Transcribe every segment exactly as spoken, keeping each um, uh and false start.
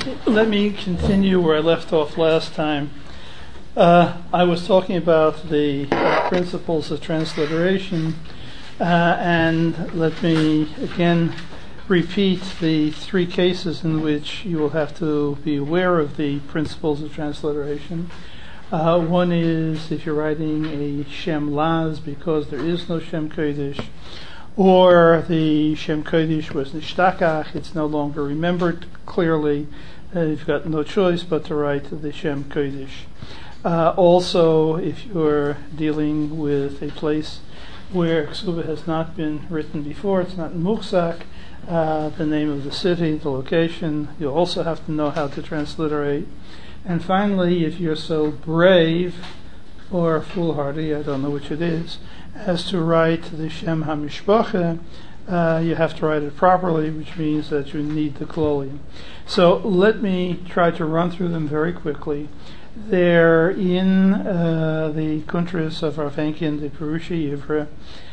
let me continue where I left off last time. Uh, I was talking about the uh, principles of transliteration, uh, and let me again repeat the three cases in which you will have to be aware of the principles of transliteration. Uh, one is if you're writing a Shem Laz because there is no Shem Kodesh, or the Shem Kodesh was Nishtakach, it's no longer remembered clearly, uh, you've got no choice but to write the Shem Kodesh. Uh, also, if you're dealing with a place where Ksuba has not been written before, it's not in Muhzak, uh, the name of the city, the location, you also have to know how to transliterate. And finally, if you're so brave or foolhardy, I don't know which it is, as to write the Shem HaMishpacha, uh, you have to write it properly, which means that you need the Klolim. So let me try to run through them very quickly. They're in uh, the Kuntras of Rav Henkin, the Perusha Yivra.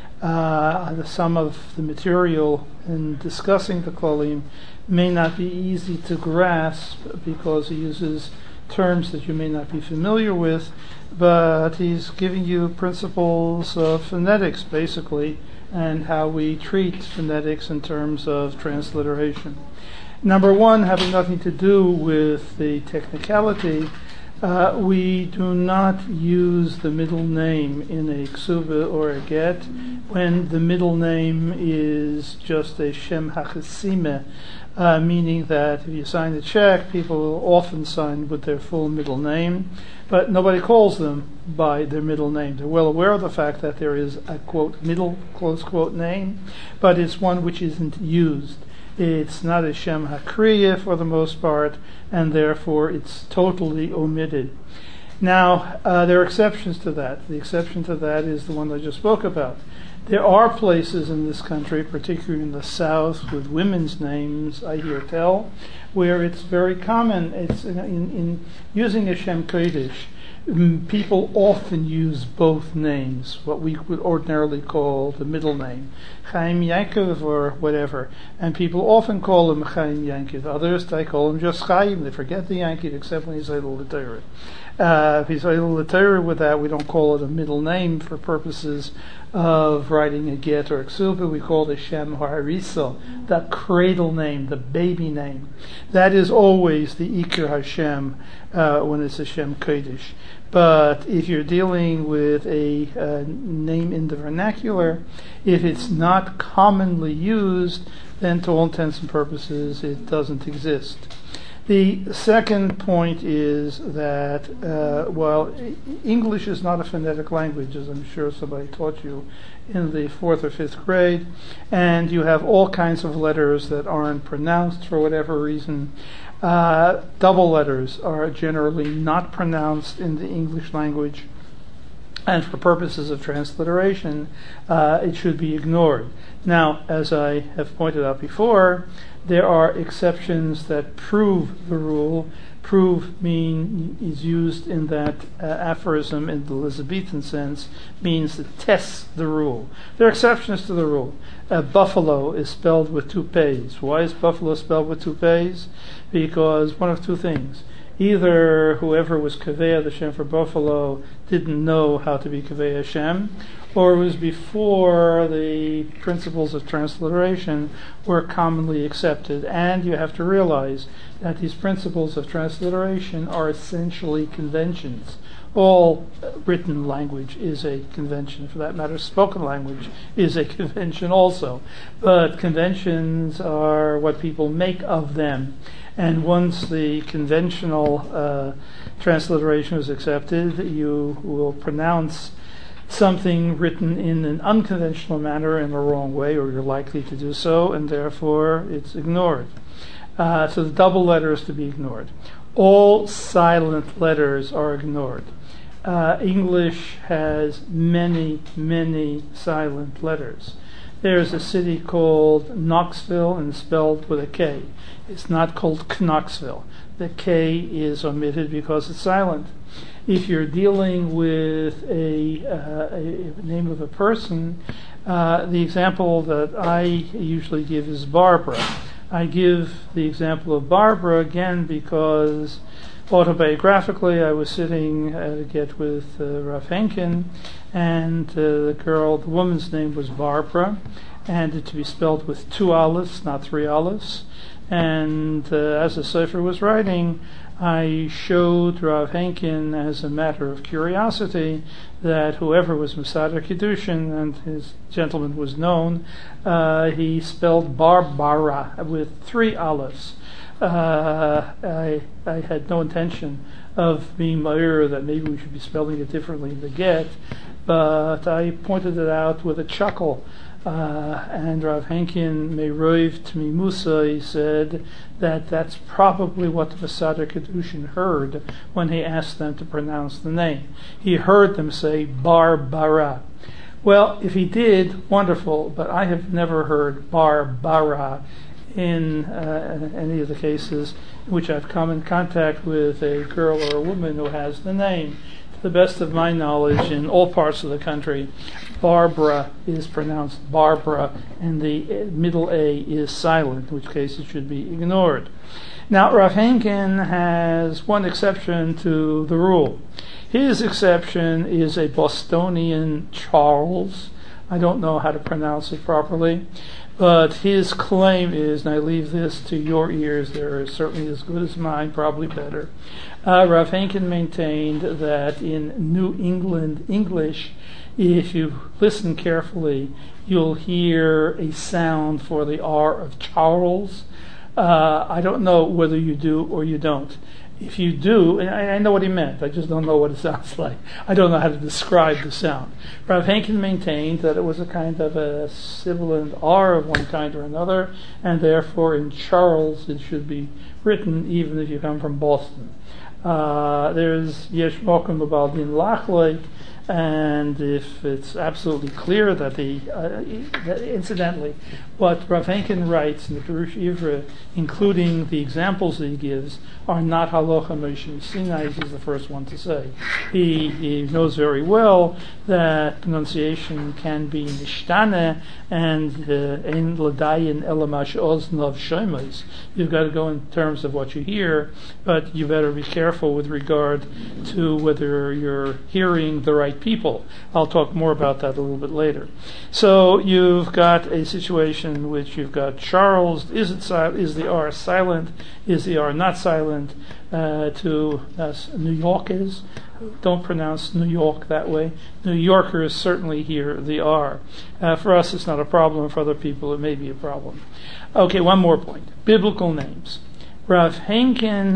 Uh, the sum of the material in discussing the Klolim may not be easy to grasp because he uses terms that you may not be familiar with, but he's giving you principles of phonetics, basically, and how we treat phonetics in terms of transliteration. Number one, having nothing to do with the technicality, uh, we do not use the middle name in a ksuba or a get when the middle name is just a Shem HaChesime, Uh, meaning that if you sign the check, people will often sign with their full middle name, but nobody calls them by their middle name. They're well aware of the fact that there is a, quote, middle, close quote, name, but it's one which isn't used. It's not a Shem HaKriya for the most part, and therefore it's totally omitted. Now, uh, there are exceptions to that. The exception to that is the one I just spoke about. There are places in this country, particularly in the South, with women's names, I hear tell, where it's very common. It's in, in, in using a Shem Kodesh, mm, people often use both names, what we would ordinarily call the middle name, Chaim Yankov or whatever, and people often call him Chaim Yankov. Others, they call him just Chaim. They forget the Yankov, except when he's Eidel L'Torah. Uh, if he's Eidel L'Torah with that, we don't call it a middle name for purposes of writing a get or a ksuba. We call it Shem Ha'arisel, the cradle name, the baby name. That is always the Iker Hashem uh, when it's a Shem Kodesh. But if you're dealing with a uh, name in the vernacular, if it's not commonly used, then to all intents and purposes it doesn't exist. The second point is that uh, while English is not a phonetic language, as I'm sure somebody taught you in the fourth or fifth grade, and you have all kinds of letters that aren't pronounced for whatever reason, uh, double letters are generally not pronounced in the English language, and for purposes of transliteration, uh, it should be ignored. Now, as I have pointed out before, there are exceptions that prove the rule. Prove mean is used in that uh, aphorism in the Elizabethan sense, means to test the rule. There are exceptions to the rule. Uh, buffalo is spelled with two pays. Why is buffalo spelled with two pays? Because one of two things. Either whoever was Kaveya, the Shem for buffalo, didn't know how to be Kaveya Shem, or it was before the principles of transliteration were commonly accepted. And you have to realize that these principles of transliteration are essentially conventions. All written language is a convention. For that matter, spoken language is a convention also. But conventions are what people make of them. And once the conventional uh, transliteration is accepted, you will pronounce something written in an unconventional manner in the wrong way, or you're likely to do so, and therefore it's ignored. Uh, so the double letter is to be ignored. All silent letters are ignored. Uh, English has many, many silent letters. There's a city called Knoxville, and it's spelled with a K. It's not called Knoxville. The K is omitted because it's silent. If you're dealing with a, uh, a name of a person, uh, the example that I usually give is Barbara. I give the example of Barbara again because autobiographically I was sitting at a get with uh, Rav Henkin, and uh, the girl, the woman's name was Barbara, and it to be spelled with two olives, not three olives. And uh, as the Sefer was writing, I showed Rav Henkin, as a matter of curiosity, that whoever was Mesader Kiddushin, and his gentleman was known, uh, he spelled Barbara with three olives. Uh, I, I had no intention of being ma'ir that maybe we should be spelling it differently in the get, but I pointed it out with a chuckle. Uh, and Rav Henkin Meiroiv Tmi Musa, he said that that's probably what the Mesader Kiddushin heard when he asked them to pronounce the name. He heard them say Barbara. Well, if he did, wonderful, but I have never heard Barbara in uh, any of the cases in which I've come in contact with a girl or a woman who has the name. To the best of my knowledge, in all parts of the country, Barbara is pronounced Barbara, and the middle A is silent, in which case it should be ignored. Now, Rav Henkin has one exception to the rule. His exception is a Bostonian Charles. I don't know how to pronounce it properly, but his claim is, and I leave this to your ears, they're certainly as good as mine, probably better. Uh, Rav Henkin maintained that in New England English, if you listen carefully, you'll hear a sound for the R of Charles. Uh, I don't know whether you do or you don't. If you do, and I, I know what he meant, I just don't know what it sounds like. I don't know how to describe the sound. Rav Henkin maintained that it was a kind of a sibilant R of one kind or another, and therefore in Charles it should be written even if you come from Boston. Uh, there's Yesh Mokum B'Baldin Lachlek, and if it's absolutely clear that the, uh, that incidentally, what Rav Henkin writes in the Perush Ivra, including the examples that he gives, are not halacha Moshe Sinai. He's the first one to say. He, he knows very well that pronunciation can be nishtane, and ein l'dayin elamash oznav shoymes. You've got to go in terms of what you hear, but you better be careful with regard to whether you're hearing the right people. I'll talk more about that a little bit later. So you've got a situation in which you've got Charles. Is it sil- is the R silent? Is the R not silent? Uh, to us New Yorkers, don't pronounce New York that way. New Yorkers certainly hear the R. Uh, for us, it's not a problem. For other people, it may be a problem. Okay, one more point. Biblical names. Rav Henkin,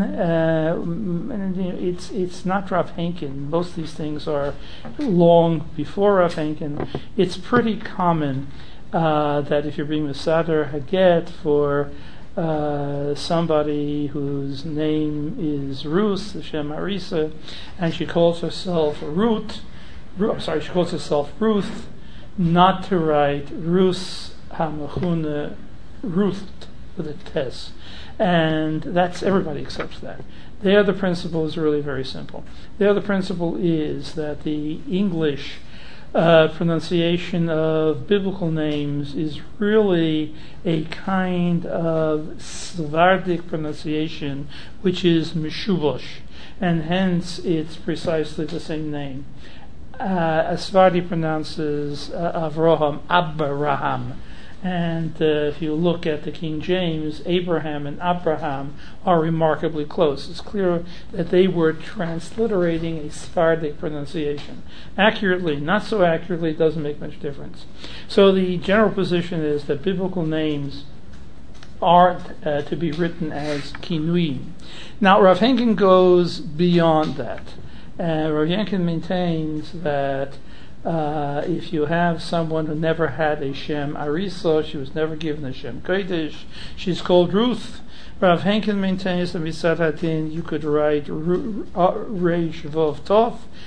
uh, it's it's not Rav Henkin. Most of these things are long before Rav Henkin. It's pretty common uh, that if you're being Mesader Haget for uh, somebody whose name is Ruth, Hashem Arisa, and she calls herself Ruth, Ru- I'm sorry, she calls herself Ruth, not to write Ruth Hamachuna Ruth with a tes. And that's, everybody accepts that. There the principle is really very simple. There the principle is that the English uh, pronunciation of biblical names is really a kind of Sephardic pronunciation, which is Meshubosh, and hence it's precisely the same name. Uh, Sephardi pronounces uh, Avraham Abraham. And uh, if you look at the King James, Abraham and Abraham are remarkably close. It's clear that they were transliterating a Sephardic pronunciation. Accurately, not so accurately, it doesn't make much difference. So the general position is that biblical names are uh, to be written as Kinuim. Now, Rav Henkin goes beyond that. Uh, Rav Henkin maintains that Uh, if you have someone who never had a Shem Arisa, she was never given a Shem Kodesh, she's called Ruth. Rav Henkin maintains that Mitzad Hadin, you could write Reish Vov Tov,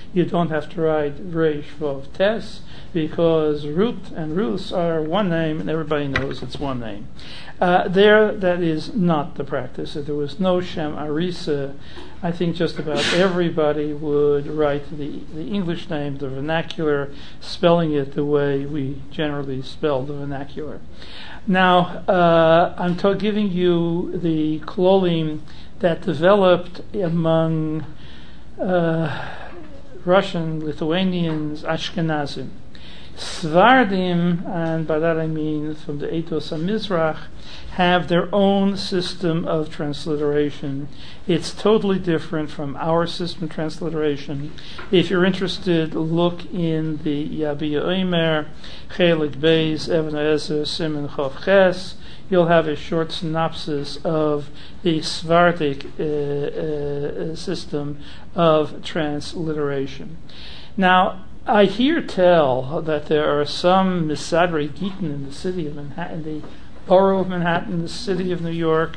you don't have to write Reish Vav Tes, because Ruth and Ruth are one name, and everybody knows it's one name. Uh, there, that is not the practice. If there was no Shem Arisa, I think just about everybody would write the, the English name, the vernacular, spelling it the way we generally spell the vernacular. Now, uh, I'm to- giving you the klolim that developed among uh, Russian, Lithuanians, Ashkenazim. Svardim, and by that I mean from the Eitos HaMizrach, have their own system of transliteration. It's totally different from our system of transliteration. If you're interested, look in the Yabiya Omer, Chelik Beis, Even HaEzer, Siman Chof Ches. You'll have a short synopsis of the Svardic uh, uh, system of transliteration. Now, I hear tell that there are some Misadrei Gittin in the city of Manhattan, the borough of Manhattan, the city of New York,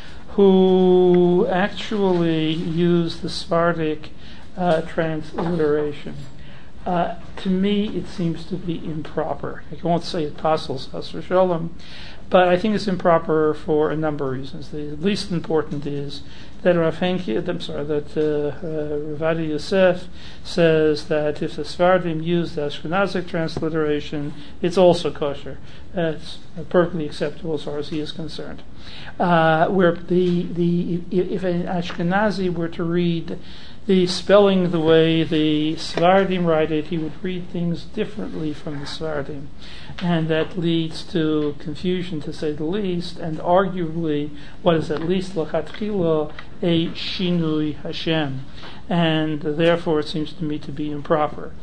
who actually use the Sephardic uh, transliteration. Uh, to me, it seems to be improper. I won't say apostles, Hasser Shalom, but I think it's improper for a number of reasons. The least important is that Rav Henke, I'm sorry, that uh, uh, Rav Adi Yosef says that if the Sephardim use the Ashkenazic transliteration, it's also kosher. Uh, it's perfectly acceptable as far as he is concerned. Uh, where the the if an Ashkenazi were to read the spelling the way the Sephardim write it, he would read things differently from the Sephardim. And that leads to confusion, to say the least, and arguably what is at least l'chatchila a shinui Hashem. And therefore it seems to me to be improper.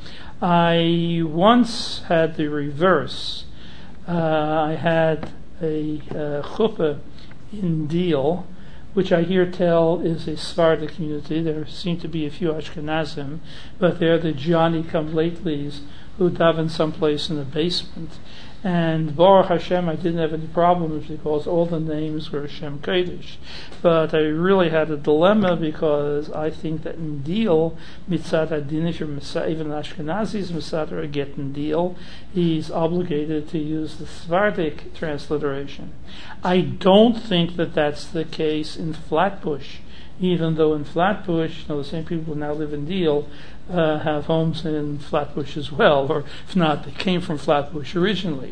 I once had the reverse. Uh, I had a uh, chuppah in Deal, which I hear tell is a Sephardic community. There seem to be a few Ashkenazim, but they're the Johnny-come-latelys who daven someplace in the basement. And Baruch Hashem, I didn't have any problems because all the names were Shem Kodesh. But I really had a dilemma because I think that in Deal, Mitzad Adin, if you're Mitzad, even Ashkenazi's Mitzad or a get in Deal, he's obligated to use the Sephardic transliteration. I don't think that that's the case in Flatbush, even though in Flatbush, you know, the same people who now live in Deal uh, have homes in Flatbush as well, or if not, they came from Flatbush originally.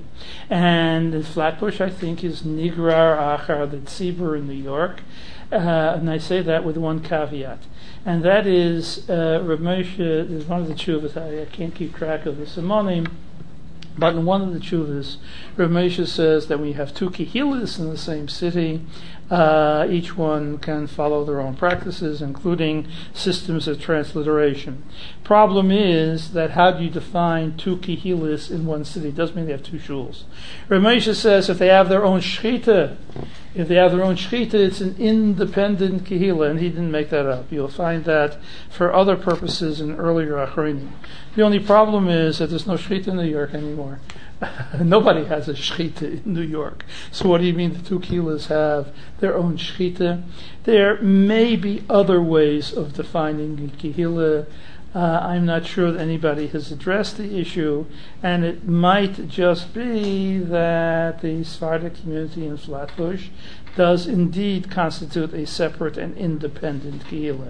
And in Flatbush, I think, is Nigrar Achar the Tzibur in New York, uh, and I say that with one caveat, and that is uh, Rav Moshe is one of the tshuvas. I, I can't keep track of the simonim. But in one of the tshuvas, Rav Moshe says that when you have two kehilas in the same city, uh, each one can follow their own practices, including systems of transliteration. Problem is that how do you define two kehilas in one city? It doesn't mean they have two shuls. Rav Moshe says if they have their own shechita, if they have their own shechita, it's an independent kehila, and he didn't make that up. You'll find that for other purposes in earlier achronim. The only problem is that there's no shechita in New York anymore. Nobody has a shechita in New York. So what do you mean the two kehilas have their own shechita? There may be other ways of defining a kehila. Uh, I'm not sure that anybody has addressed the issue, and it might just be that the Sephardic community in Flatbush does indeed constitute a separate and independent kehila.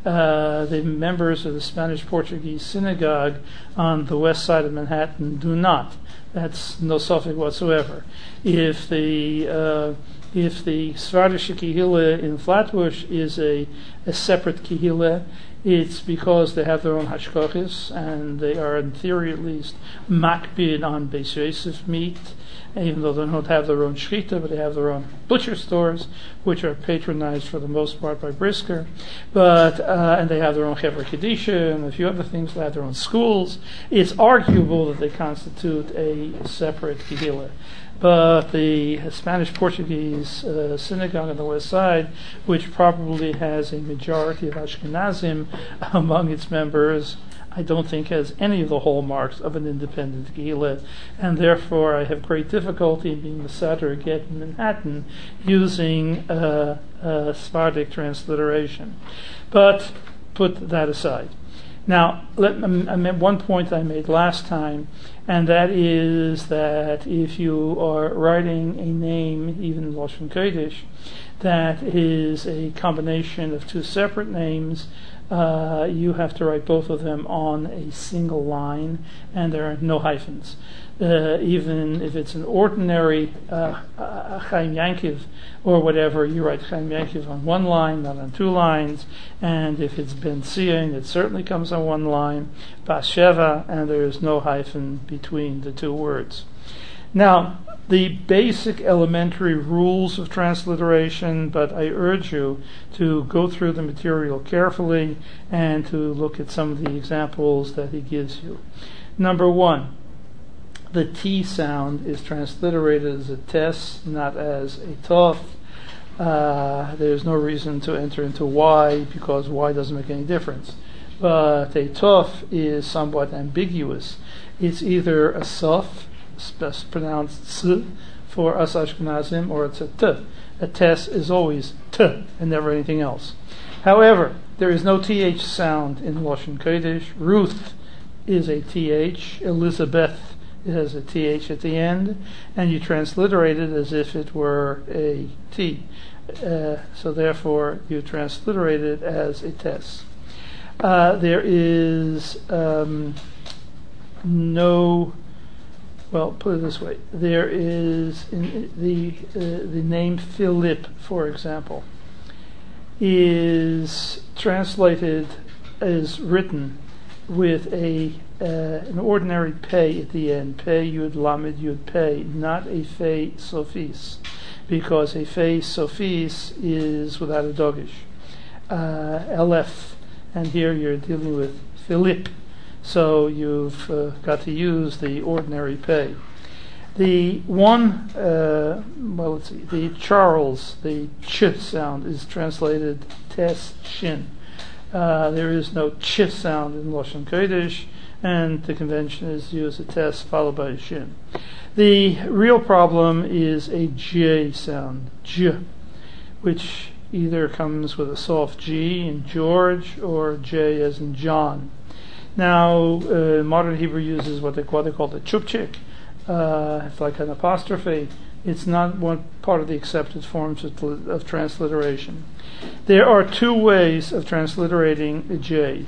Uh, the members of the Spanish-Portuguese synagogue on the west side of Manhattan do not. That's no suffix whatsoever. If the uh, if the Sephardic kehila in Flatbush is a, a separate kehila, it's because they have their own hashkochis, and they are, in theory at least, makbid on Beis Yosef meat, even though they don't have their own shechita, but they have their own butcher stores, which are patronized for the most part by Brisker. But uh, and they have their own Chevra Kedisha and a few other things. They have their own schools. It's arguable that they constitute a separate kehila. But the Spanish-Portuguese uh, synagogue on the west side, which probably has a majority of Ashkenazim among its members, I don't think has any of the hallmarks of an independent kehila, and therefore I have great difficulty in being the Sadr get in Manhattan using uh, uh, Sephardic transliteration. But put that aside. Now, let, I meant one point I made last time, and that is that if you are writing a name, even in Lashon Kodesh, that is a combination of two separate names, uh, you have to write both of them on a single line, and there are no hyphens. Uh, even if it's an ordinary uh, uh, Chaim Yankiv or whatever, you write Chaim Yankiv on one line, not on two lines. And if it's Ben Zion, it certainly comes on one line, Bas Sheva, and there is no hyphen between the two words. Now, the basic elementary rules of transliteration, but I urge you to go through the material carefully and to look at some of the examples that he gives you. Number one, the T sound is transliterated as a tes, not as a tof. Uh, there's no reason to enter into Y because Y doesn't make any difference. But a tof is somewhat ambiguous. It's either a sof, pronounced s for us Ashkenazim, or it's a t. A tes is always t and never anything else. However, there is no th sound in Lashon Kodesh. Ruth is a th. Elizabeth, it has a th at the end, and you transliterate it as if it were a t. Uh, so therefore, you transliterate it as a tes. Uh, there is um, no. Well, put it this way: there is in the uh, the name Philip, for example, is translated as written with a uh, an ordinary pei at the end, pei yud lamed yud pei, not a fei sophis, because a fei sophis is without a dogish, uh, elef, and here you're dealing with Philip. So you've uh, got to use the ordinary pei. The one, uh, well, let's see, the Charles, the ch sound is translated tes shin. Uh, there is no ch sound in Lashon Kodesh, and the convention is to use a tes followed by a shin. The real problem is a j sound, j, which either comes with a soft G in George or J as in John. Now, uh, modern Hebrew uses what they, what they call the chupchik. Uh, it's like an apostrophe. It's not one part of the accepted forms of, of transliteration. There are two ways of transliterating a J.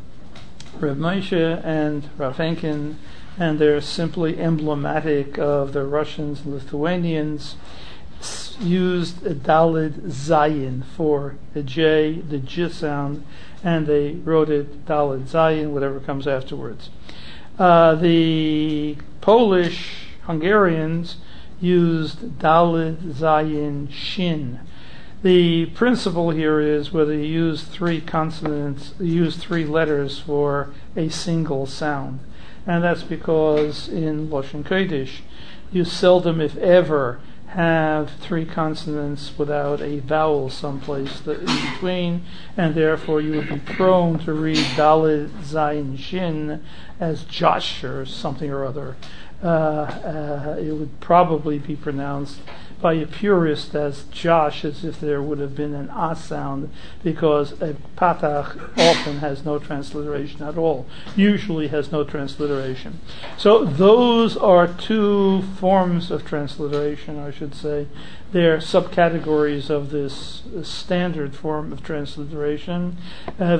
Reb Moshe and Rav Henkin, and they're simply emblematic of the Russians and Lithuanians, used a Dalid Zayin for the J, the J sound, and they wrote it Dalid Zayin, whatever comes afterwards. Uh, the Polish Hungarians used Dalid Zayin Shin. The principle here is whether you use three consonants, you use three letters for a single sound, and that's because in Lashon Kodesh you seldom, if ever, have three consonants without a vowel someplace in between, and therefore you would be prone to read Dalid Zayin Shin as Josh or something or other. Uh, uh, it would probably be pronounced by a purist as Josh, as if there would have been an ah sound, because a patach often has no transliteration at all, usually has no transliteration. So those are two forms of transliteration, I should say. They're subcategories of this standard form of transliteration. Uh,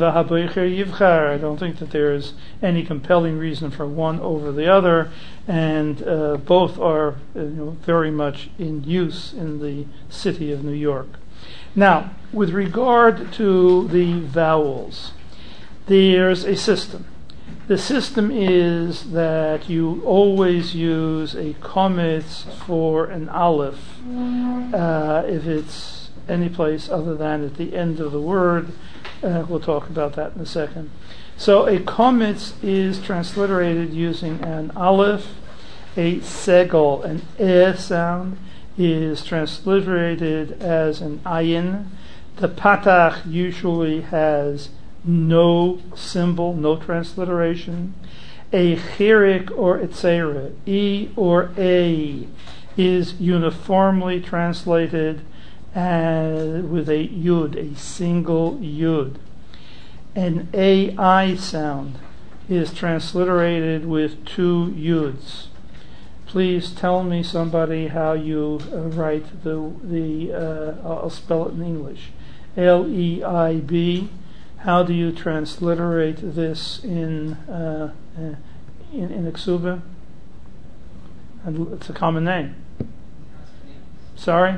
I don't think that there is any compelling reason for one over the other, and uh, both are uh, you know, very much in use in the city of New York. Now, with regard to the vowels, there's a system. The system is that you always use a kometz for an aleph uh, if it's any place other than at the end of the word. Uh, we'll talk about that in a second. So a kometz is transliterated using an aleph. A segel, an e sound, is transliterated as an ayin. The patach usually has no symbol, no transliteration. A chirik or etzera, e or a, is uniformly translated as, with a yud, a single yud. an A I sound is transliterated with two yuds. Please tell me, somebody, how you uh, write the the. Uh, I'll spell it in English. L E I B. How do you transliterate this in uh, uh, in, in Ksuba? And it's a common name. Sorry?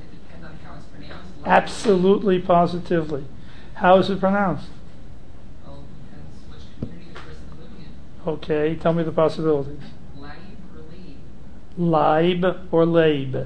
Absolutely, positively. How is it pronounced? Well, depends which community the person is living in. Okay, tell me the possibilities. Laib or Laib? Laib or Laib.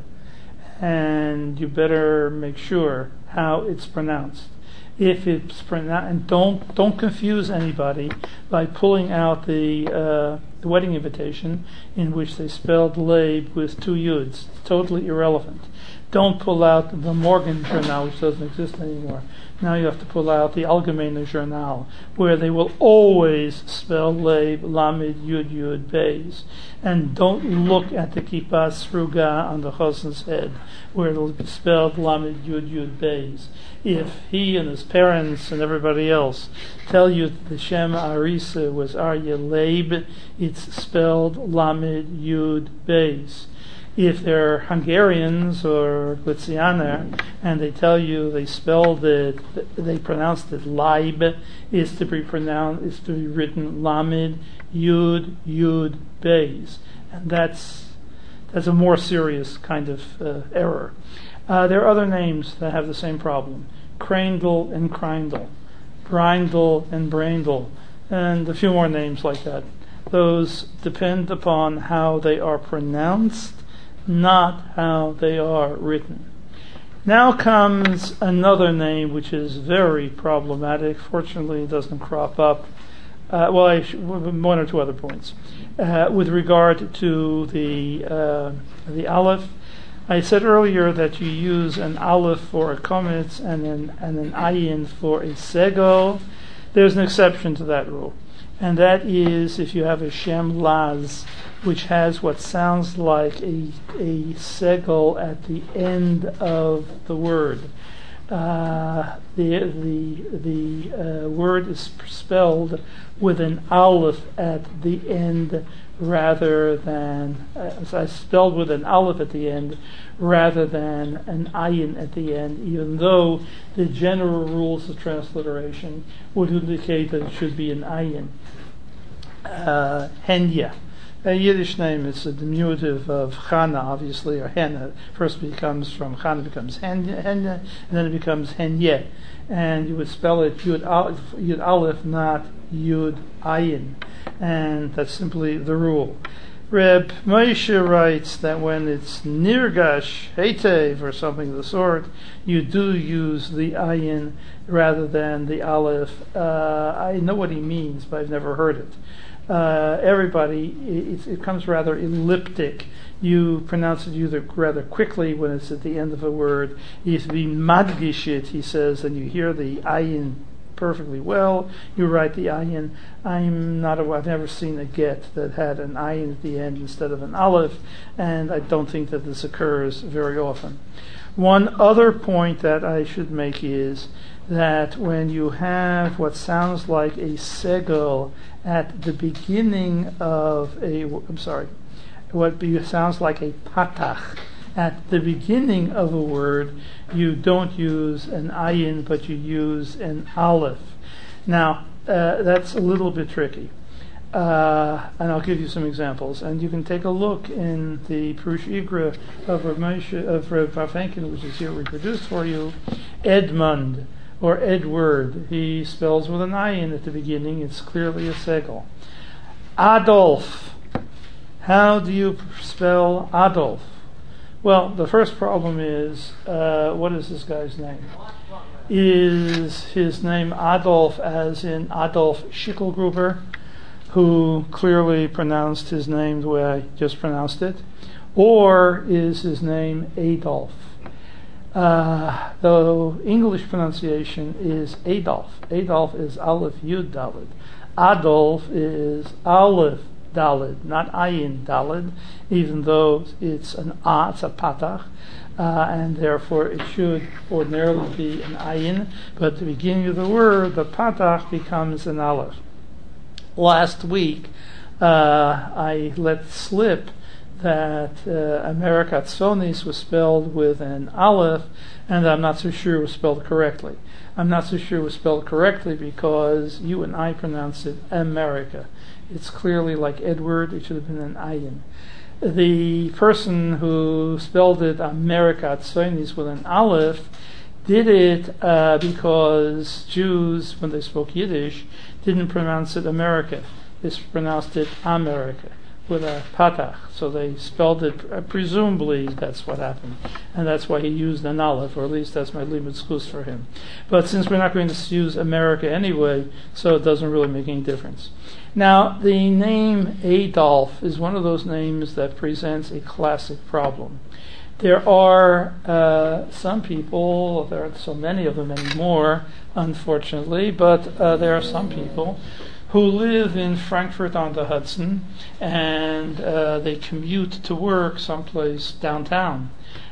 And you better make sure how it's pronounced. If it's pronounced, and don't don't confuse anybody by pulling out the, uh, the wedding invitation in which they spelled Laib with two yuds. It's totally irrelevant. Don't pull out the Morgan Journal, which doesn't exist anymore. Now you have to pull out the Allgemeine Journal, where they will always spell Leib, Lamed, Yud, Yud, Beis. And don't look at the Kippah Sruga on the Chossen's head, where it'll be spelled Lamed, Yud, Yud, Beis. If he and his parents and everybody else tell you that the Shem Arisa was Arya Leib, it's spelled Lamed, Yud, Beis. If they're Hungarians or Litzianer and they tell you they spelled it, they pronounced it Laib, is to be pronounced, is to be written Lamed, Yud, Yud, Beis, and that's that's a more serious kind of uh, error. Uh, there are other names that have the same problem: Crandall and Crindle, Brindle and Braindle, and a few more names like that. Those depend upon how they are pronounced, not how they are written. Now comes another name which is very problematic. Fortunately, it doesn't crop up. Uh, well, I sh- one or two other points. Uh, with regard to the uh, the aleph, I said earlier that you use an aleph for a kometz and an, and an ayin for a segel. There's an exception to that rule, and that is if you have a shem laz, which has what sounds like a, a segel at the end of the word. Uh, the the the uh, word is spelled with an aleph at the end rather than uh, spelled with an aleph at the end rather than an ayin at the end, even though the general rules of transliteration would indicate that it should be an ayin. Uh, Henya. A Yiddish name is a diminutive of Chana, obviously, or Henna. First becomes from Chana becomes Henya, Henya, and then it becomes Henye. And you would spell it Yud Aleph, Yud Aleph, not Yud Ayin. And that's simply the rule. Reb Moshe writes that when it's Nirgash, Heitev, or something of the sort, you do use the Ayin rather than the Aleph. Uh, I know what he means, but I've never heard it. Uh, everybody, it, it comes rather elliptic. You pronounce it either rather quickly when it's at the end of a word. If we madgish it, he says, and you hear the ayin perfectly well, you write the ayin. I'm not a, I've never seen a get that had an ayin at the end instead of an aleph, and I don't think that this occurs very often. One other point that I should make is that when you have what sounds like a segel at the beginning of a, I'm sorry, what be, sounds like a patach at the beginning of a word, you don't use an ayin, but you use an aleph. Now, uh, that's a little bit tricky. Uh, and I'll give you some examples. And you can take a look in the Perush Igra of Rav Moshe, of Rav Parfenkin, which is here reproduced for you, Edmund, or Edward. He spells with an ayin at the beginning. It's clearly a segel. Adolf. How do you spell Adolf? Well, the first problem is, uh, what is this guy's name? Is his name Adolf as in Adolf Schicklgruber, who clearly pronounced his name the way I just pronounced it? Or is his name Adolf? Uh, the English pronunciation is Adolf. Adolf is Aleph Yud Dalet. Adolf is Aleph dalid, not ayin dalid, even though it's an a, it's a patach, uh, and therefore it should ordinarily be an ayin, but at the beginning of the word, the patach becomes an aleph. Last week, uh, I let slip that uh, America Tzonis was spelled with an aleph, and I'm not so sure it was spelled correctly. I'm not so sure it was spelled correctly because you and I pronounce it America. It's clearly like Edward, it should have been an ayin. The person who spelled it America Tzonis with an aleph did it uh, because Jews, when they spoke Yiddish, didn't pronounce it America. They pronounced it America with a patach. So they spelled it, uh, presumably that's what happened. And that's why he used an aleph, or at least that's my limit schus for him. But since we're not going to use America anyway, so it doesn't really make any difference. Now, the name Adolf is one of those names that presents a classic problem. There are uh, some people, there aren't so many of them anymore, unfortunately, but uh, there are some people who live in Frankfurt on the Hudson, and uh, they commute to work someplace downtown.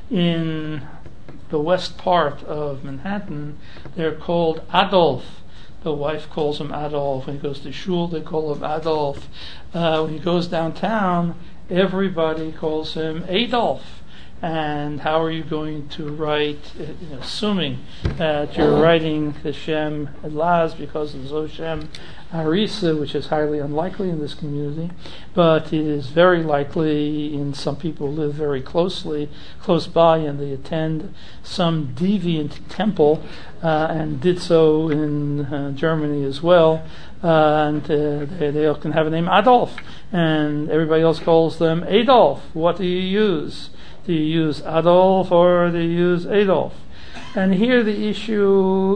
In the west part of Manhattan, they're called Adolf. The wife calls him Adolf. When he goes to shul, they call him Adolf. Uh, when he goes downtown, everybody calls him Adolf. And how are you going to write, uh, assuming that you're writing the Shem Laz because of Zoshem Arisa, which is highly unlikely in this community, but it is very likely in some people who live very closely, close by, and they attend some deviant temple, uh, and did so in uh, Germany as well, uh, and uh, they, they can have a name Adolf, and everybody else calls them Adolf. What do you use? Do you use Adolf or do you use Adolf? And here the issue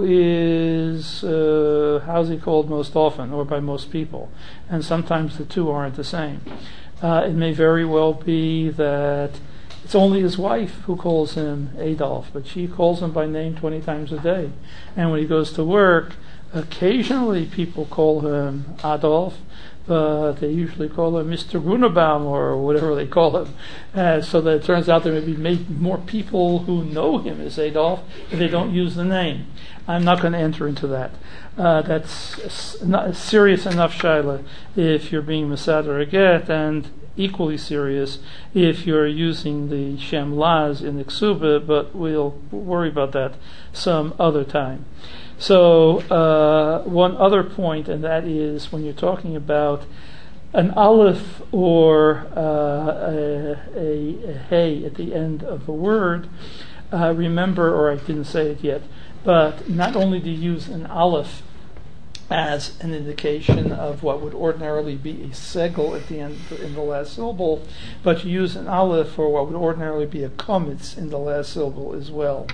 is uh, how's he called most often, or by most people? And sometimes the two aren't the same. Uh, it may very well be that it's only his wife who calls him Adolf, but she calls him by name twenty times a day. And when he goes to work, occasionally people call him Adolf, but they usually call him Mister Grunebaum or whatever they call him. Uh, so that it turns out there may be may- more people who know him as Adolf, but they don't use the name. I'm not going to enter into that. Uh, that's not serious enough, Shaila, if you're being Masad or a get, and equally serious if you're using the Shem Laz in the Ksuba, but we'll worry about that some other time. So uh, one other point, and that is when you're talking about an aleph or uh, a, a, a hey at the end of a word, uh, remember, or I didn't say it yet, but not only do you use an aleph as an indication of what would ordinarily be a segel at the end in the last syllable, but you use an aleph for what would ordinarily be a komitz in the last syllable as well.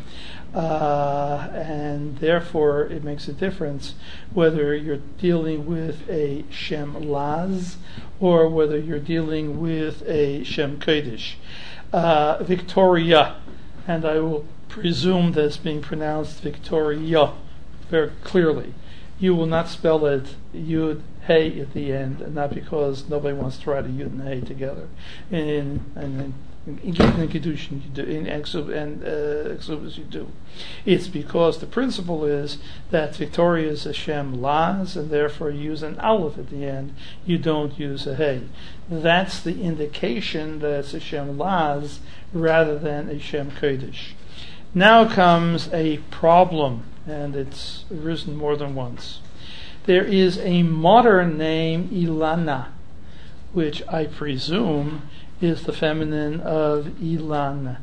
Uh, and therefore it makes a difference whether you're dealing with a Shem Laz or whether you're dealing with a Shem Kodesh. Uh, Victoria, and I will presume that it's being pronounced Victoria very clearly. You will not spell it Yud Hey at the end, and not because nobody wants to write a Yud and Hey together. And, and, and in Kiddushin you do, in Exub and uh, Exubas you do. It's because the principle is that Victoria is a Shem Laz, and therefore you use an aleph at the end. You don't use a Hey. That's the indication that it's a Shem Laz rather than a Shem Kodesh. Now comes a problem, and it's arisen more than once. There is a modern name, Ilana, which I presume is the feminine of Ilan.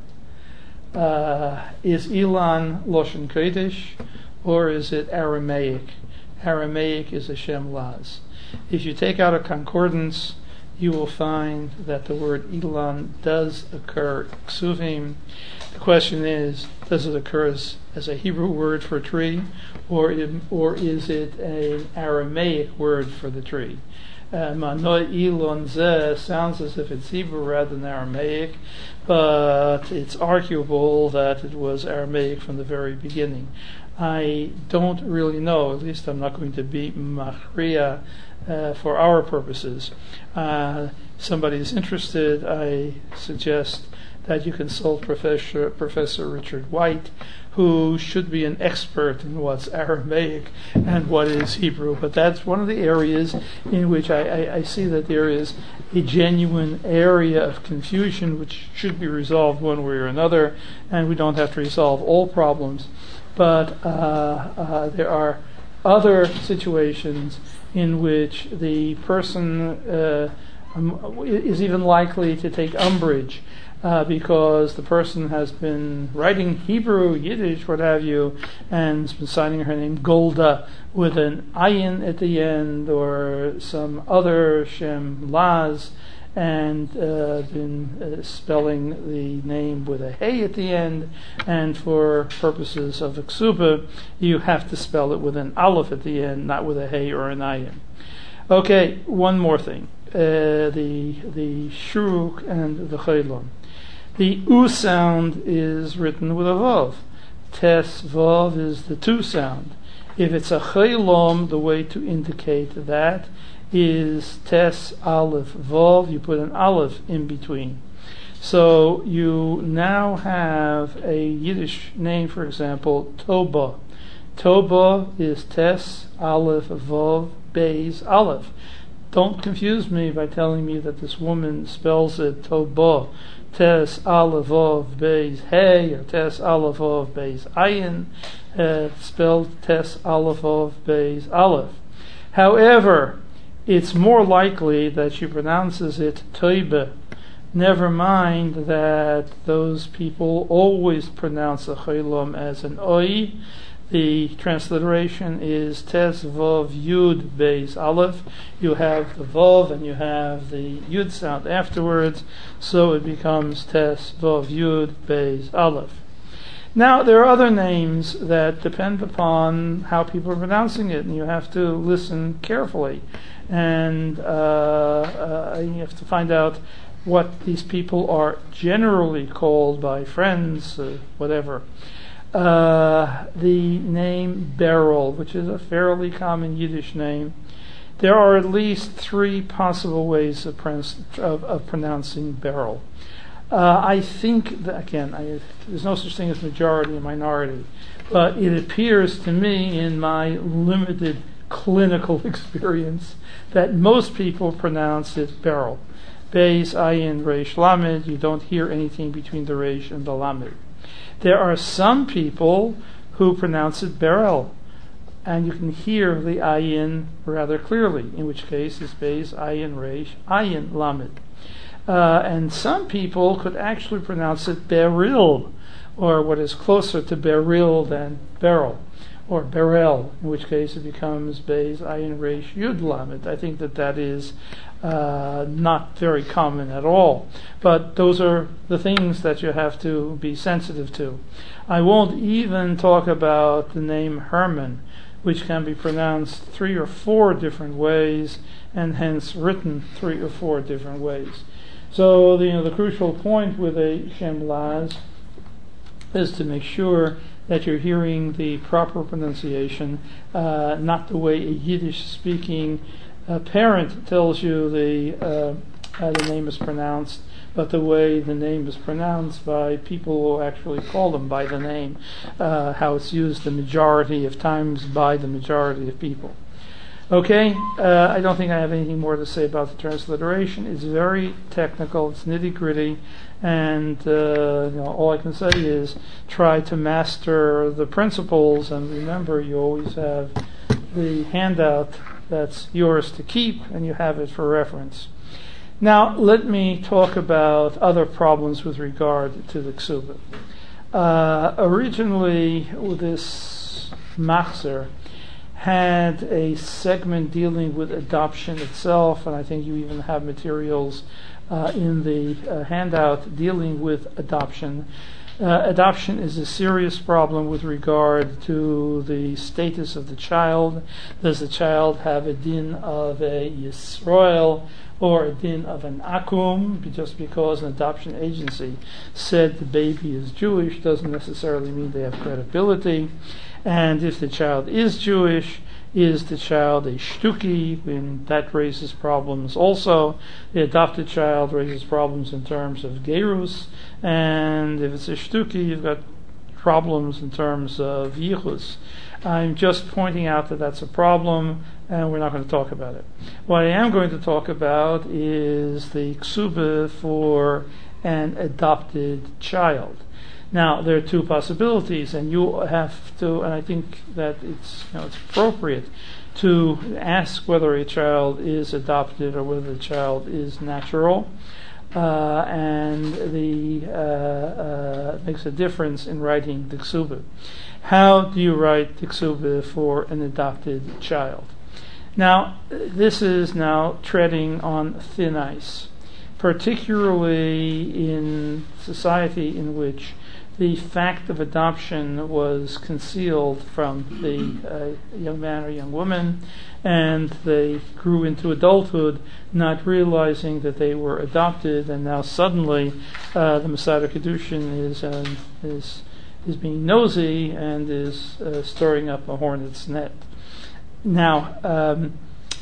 Uh, is Ilan Loshen Kodesh, or is it Aramaic? Aramaic is a Shem Laz. If you take out a concordance, you will find that the word Ilan does occur Ksuvim. The question is, does it occur as, as a Hebrew word for tree, or in, or is it an Aramaic word for the tree? Manoi Ilon Zeh sounds as if it's Hebrew rather than Aramaic, but it's arguable that it was Aramaic from the very beginning. I don't really know. At least I'm not going to be machria uh, for our purposes. Uh, somebody's interested, I suggest that you consult Professor Professor Richard White, who should be an expert in what's Aramaic and what is Hebrew. But that's one of the areas in which I, I, I see that there is a genuine area of confusion which should be resolved one way or another, and we don't have to resolve all problems. But uh, uh, there are other situations in which the person uh, um, is even likely to take umbrage uh, because the person has been writing Hebrew, Yiddish, what have you, and has been signing her name Golda with an ayin at the end, or some other Shem Laz, and uh, been uh, spelling the name with a hey at the end, and for purposes of ksuba, you have to spell it with an aleph at the end, not with a hey or an ayin. Okay, one more thing. Uh, the the shuruk and the chaylon. The u sound is written with a vav. Tes vav is the tu sound. If it's a chaylom, the way to indicate that is tes aleph vav. You put an aleph in between. So you now have a Yiddish name, for example, Toba. Toba is tes aleph vav beis aleph. Don't confuse me by telling me that this woman spells it Toba, tes aleph vav beis hey, or tes aleph vav beis ayin, uh, spelled tes aleph vav beis aleph. However, it's more likely that she pronounces it Toiba. Never mind that those people always pronounce a chaylom as an oi. The transliteration is tes vav yud beis aleph. You have the vav and you have the yud sound afterwards, so it becomes tes vav yud beis aleph. Now, there are other names that depend upon how people are pronouncing it, and you have to listen carefully. And uh, uh, you have to find out what these people are generally called by friends, uh, whatever. Uh, the name Beryl, which is a fairly common Yiddish name, there are at least three possible ways of, pronouncing, of, of pronouncing Beryl. Uh, I think that, again, I, there's no such thing as majority and minority, but it appears to me, in my limited clinical experience, that most people pronounce it Beryl. Beis ayin reish lamed. You don't hear anything between the reish and the lamed. There are some people who pronounce it Beryl, and you can hear the ayin rather clearly, in which case it's Beis ayin reish ayin lamed. Uh, and some people could actually pronounce it Beryl, or what is closer to Beryl than Beryl, or Beryl, in which case it becomes Beis ayin reish yud lamed. I think that that is uh, not very common at all. But those are the things that you have to be sensitive to. I won't even talk about the name Herman, which can be pronounced three or four different ways, and hence written three or four different ways. So the, you know, the crucial point with a Shem Laz is to make sure that you're hearing the proper pronunciation, uh, not the way a Yiddish-speaking uh, parent tells you the uh, how the name is pronounced, but the way the name is pronounced by people who actually call them by the name, uh, how it's used the majority of times by the majority of people. Okay, uh, I don't think I have anything more to say about the transliteration. It's very technical, it's nitty-gritty, and uh, you know, all I can say is try to master the principles, and remember, you always have the handout that's yours to keep, and you have it for reference. Now, let me talk about other problems with regard to the ksuba. Uh, originally, this machzer had a segment dealing with adoption itself, and I think you even have materials uh, in the uh, handout dealing with adoption. Uh, adoption is a serious problem with regard to the status of the child. Does the child have a din of a Yisrael or a din of an Akum? Just because an adoption agency said the baby is Jewish doesn't necessarily mean they have credibility. And if the child is Jewish, is the child a shtuki? And that raises problems also. The adopted child raises problems in terms of gerus, and if it's a shtuki, you've got problems in terms of yichus. I'm just pointing out that that's a problem, and we're not going to talk about it. What I am going to talk about is the ksuba for an adopted child. Now, there are two possibilities, and you have to, and I think that it's, you know, it's appropriate to ask whether a child is adopted or whether the child is natural, uh, and the uh, uh, makes a difference in writing the ksuba. How do you write the ksuba for an adopted child? Now, this is now treading on thin ice, particularly in society in which the fact of adoption was concealed from the uh, young man or young woman, and they grew into adulthood not realizing that they were adopted, and now suddenly uh, the Masada Kedushin is, uh, is, is being nosy and is uh, stirring up a hornet's net. Now, um,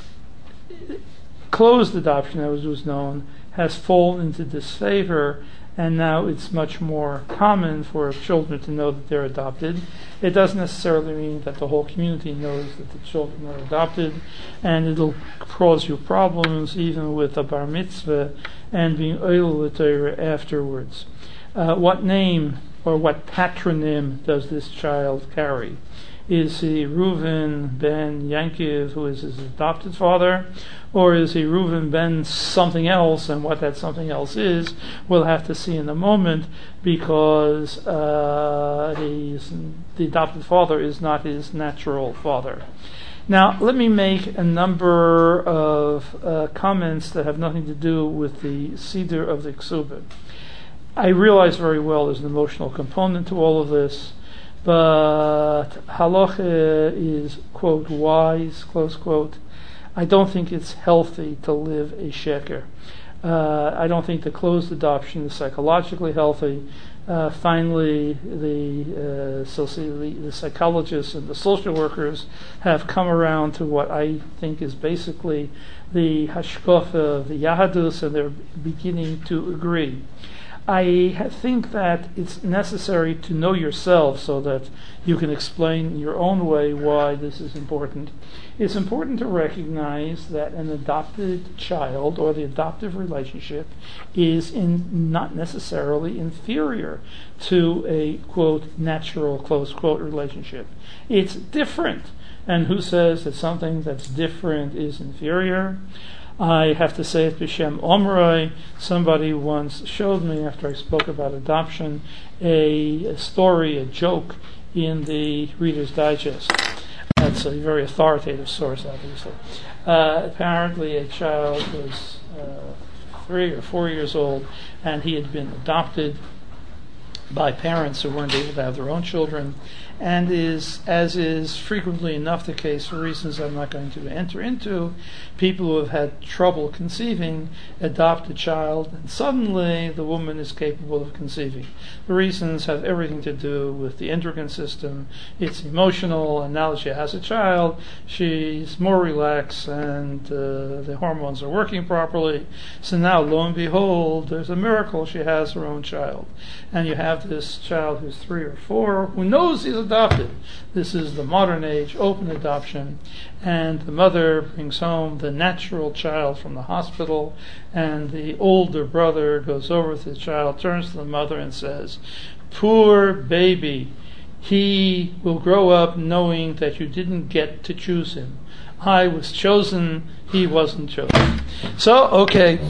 closed adoption, as was known, has fallen into disfavor, and now it's much more common for children to know that they're adopted. It doesn't necessarily mean that the whole community knows that the children are adopted, and it'll cause you problems even with a bar mitzvah and being oil l'Torah afterwards. Uh, what name or what patronym does this child carry? Is he Reuven ben Yankiv, who is his adopted father, or is he Reuven ben something else? And what that something else is, we'll have to see in a moment, because uh, he's, the adopted father is not his natural father. Now, let me make a number of uh, comments that have nothing to do with the Siddur of the Ksuba. I realize very well there's an emotional component to all of this, but halacha is, quote, wise, close quote. I don't think it's healthy to live a sheker. Uh, I don't think the closed adoption is psychologically healthy. Uh, finally, the, uh, soci- the psychologists and the social workers have come around to what I think is basically the hashkafa of the Yahadus, and they're beginning to agree. I think that it's necessary to know yourself so that you can explain your own way why this is important. It's important to recognize that an adopted child or the adoptive relationship is in not necessarily inferior to a, quote, natural, close quote, relationship. It's different. And who says that something that's different is inferior? I have to say it b'shem omroi. Somebody once showed me, after I spoke about adoption, a, a story, a joke in the Reader's Digest. That's a very authoritative source, obviously. Uh, apparently, a child was uh, three or four years old, and he had been adopted by parents who weren't able to have their own children, and is, as is frequently enough the case for reasons I'm not going to enter into, people who have had trouble conceiving adopt a child, and suddenly the woman is capable of conceiving. The reasons have everything to do with the endocrine system. It's emotional, and now that she has a child, she's more relaxed, and uh, the hormones are working properly. So now, lo and behold, there's a miracle. She has her own child. And you have this child who's three or four, who knows he's adopted. This is the modern age, open adoption, and the mother brings home the natural child from the hospital, and the older brother goes over to the child, turns to the mother and says, "Poor baby, he will grow up knowing that you didn't get to choose him. I was chosen, he wasn't chosen." So, okay,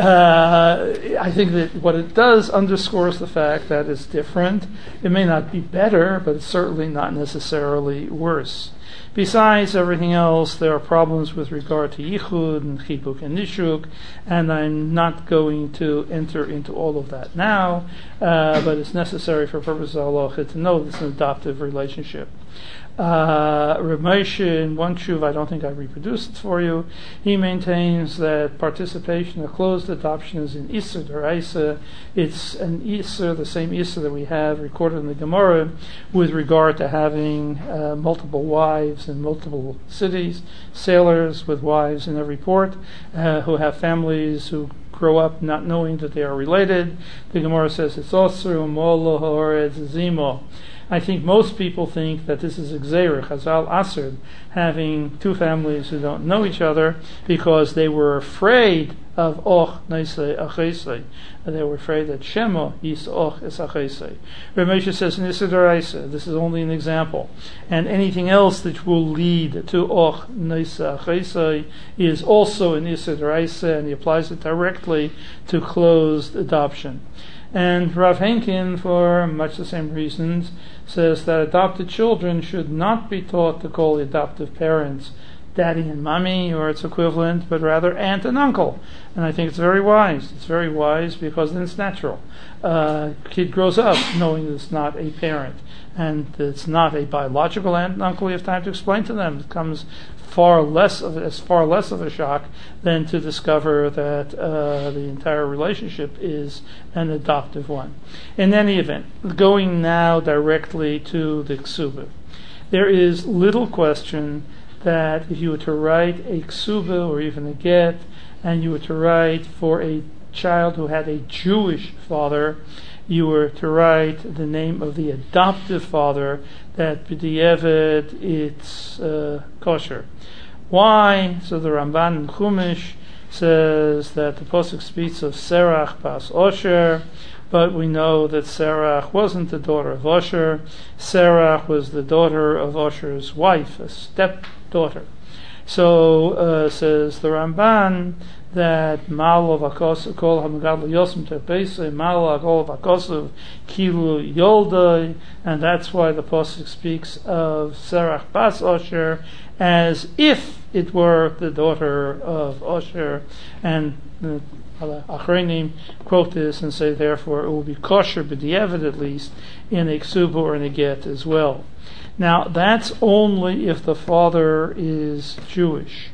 uh, I think that what it does underscores the fact that it's different. It may not be better, but it's certainly not necessarily worse. Besides everything else, there are problems with regard to yichud and chibuk and nishuk, and I'm not going to enter into all of that now, uh, but it's necessary for purposes of halacha to know this is an adoptive relationship. Uh, Reb Moshe, in one shuv, I don't think I reproduced it for you, he maintains that participation in a closed adoption is an Isser D'Oraisa. It's an Isser, the same Isser that we have recorded in the Gemara with regard to having uh, multiple wives in multiple cities, sailors with wives in every port, uh, who have families who grow up not knowing that they are related. The Gemara says it's Osru Molo Horetz Zimo. I think most people think that this is a Gzeirah, Chazal Asr, having two families who don't know each other because they were afraid of Och Neisei Achesei. They were afraid that Shema Yis Och Es Achesei. Reb Moshe says in Isser D'Oraisa, this is only an example, and anything else that will lead to Och Neisei Achesei is also in Isser D'Oraisa, and he applies it directly to closed adoption. And Rav Henkin, for much the same reasons, says that adopted children should not be taught to call the adoptive parents daddy and mommy or its equivalent, but rather aunt and uncle. And I think it's very wise. It's very wise because then it's natural. Uh, kid grows up knowing that it's not a parent and it's not a biological aunt and uncle. We have time to explain to them. It comes far less of it's far less of a shock than to discover that uh, the entire relationship is an adoptive one. In any event, going now directly to the ksuba, there is little question that if you were to write a ksuba or even a get, and you were to write for a child who had a Jewish father, you were to write the name of the adoptive father, that b'di'evet it's uh, kosher. Why? So the Ramban in Chumash says that the Pasuk speaks of Serach bas Osher, but we know that Serach wasn't the daughter of Osher. Serach was the daughter of Osher's wife, a stepdaughter. So uh, says the Ramban that Mal of Akos Kol Hamagadol Yosem Tepese Mal of Akosov Kilu Yoldai, and that's why the pasuk speaks of Serach bas Osher as if it were the daughter of Osher, and the Achrenim quote this and say therefore it will be kosher b'di'evet at least in a ksuba or in a get as well. Now that's only if the father is Jewish.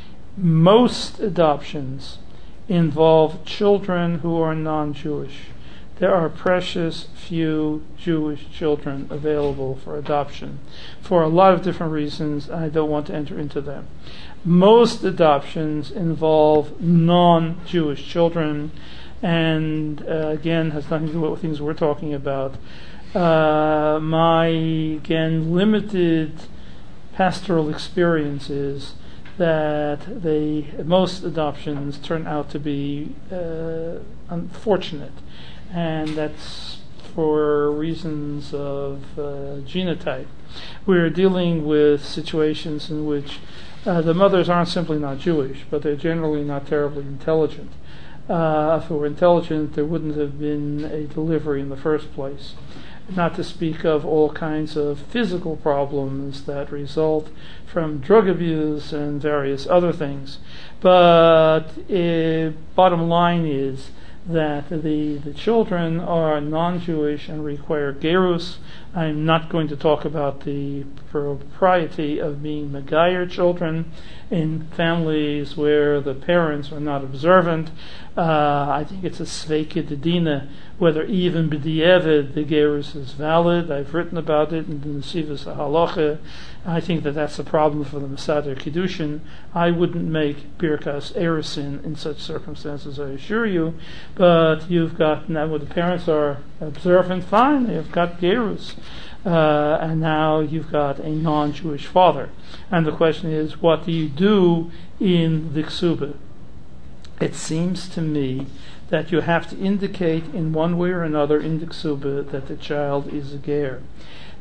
Most adoptions involve children who are non-Jewish. There are precious few Jewish children available for adoption for a lot of different reasons. I don't want to enter into them. Most adoptions involve non-Jewish children, and uh, again has nothing to do with things we're talking about. Uh, my again limited pastoral experience is that they most adoptions turn out to be uh, unfortunate, and that's for reasons of uh, genotype. We're dealing with situations in which uh, the mothers aren't simply not Jewish, but they're generally not terribly intelligent. Uh, if they were intelligent, there wouldn't have been a delivery in the first place. Not to speak of all kinds of physical problems that result from drug abuse and various other things. But uh, bottom line is that the, the children are non-Jewish and require gerus. I'm not going to talk about the propriety of being Megayer children in families where the parents are not observant. Uh, I think it's a sveike dedina whether even b'di'evet the gerus is valid. I've written about it in the Nesivos HaHalacha. I think that that's a problem for the Masader Kiddushin. I wouldn't make Birkas Erusin in such circumstances, I assure you. But you've got, now when the parents are observant, fine, they've got gerus. Uh, and now you've got a non-Jewish father. And the question is, what do you do in the ksuba? It seems to me that you have to indicate in one way or another in the ksuba that the child is a ger.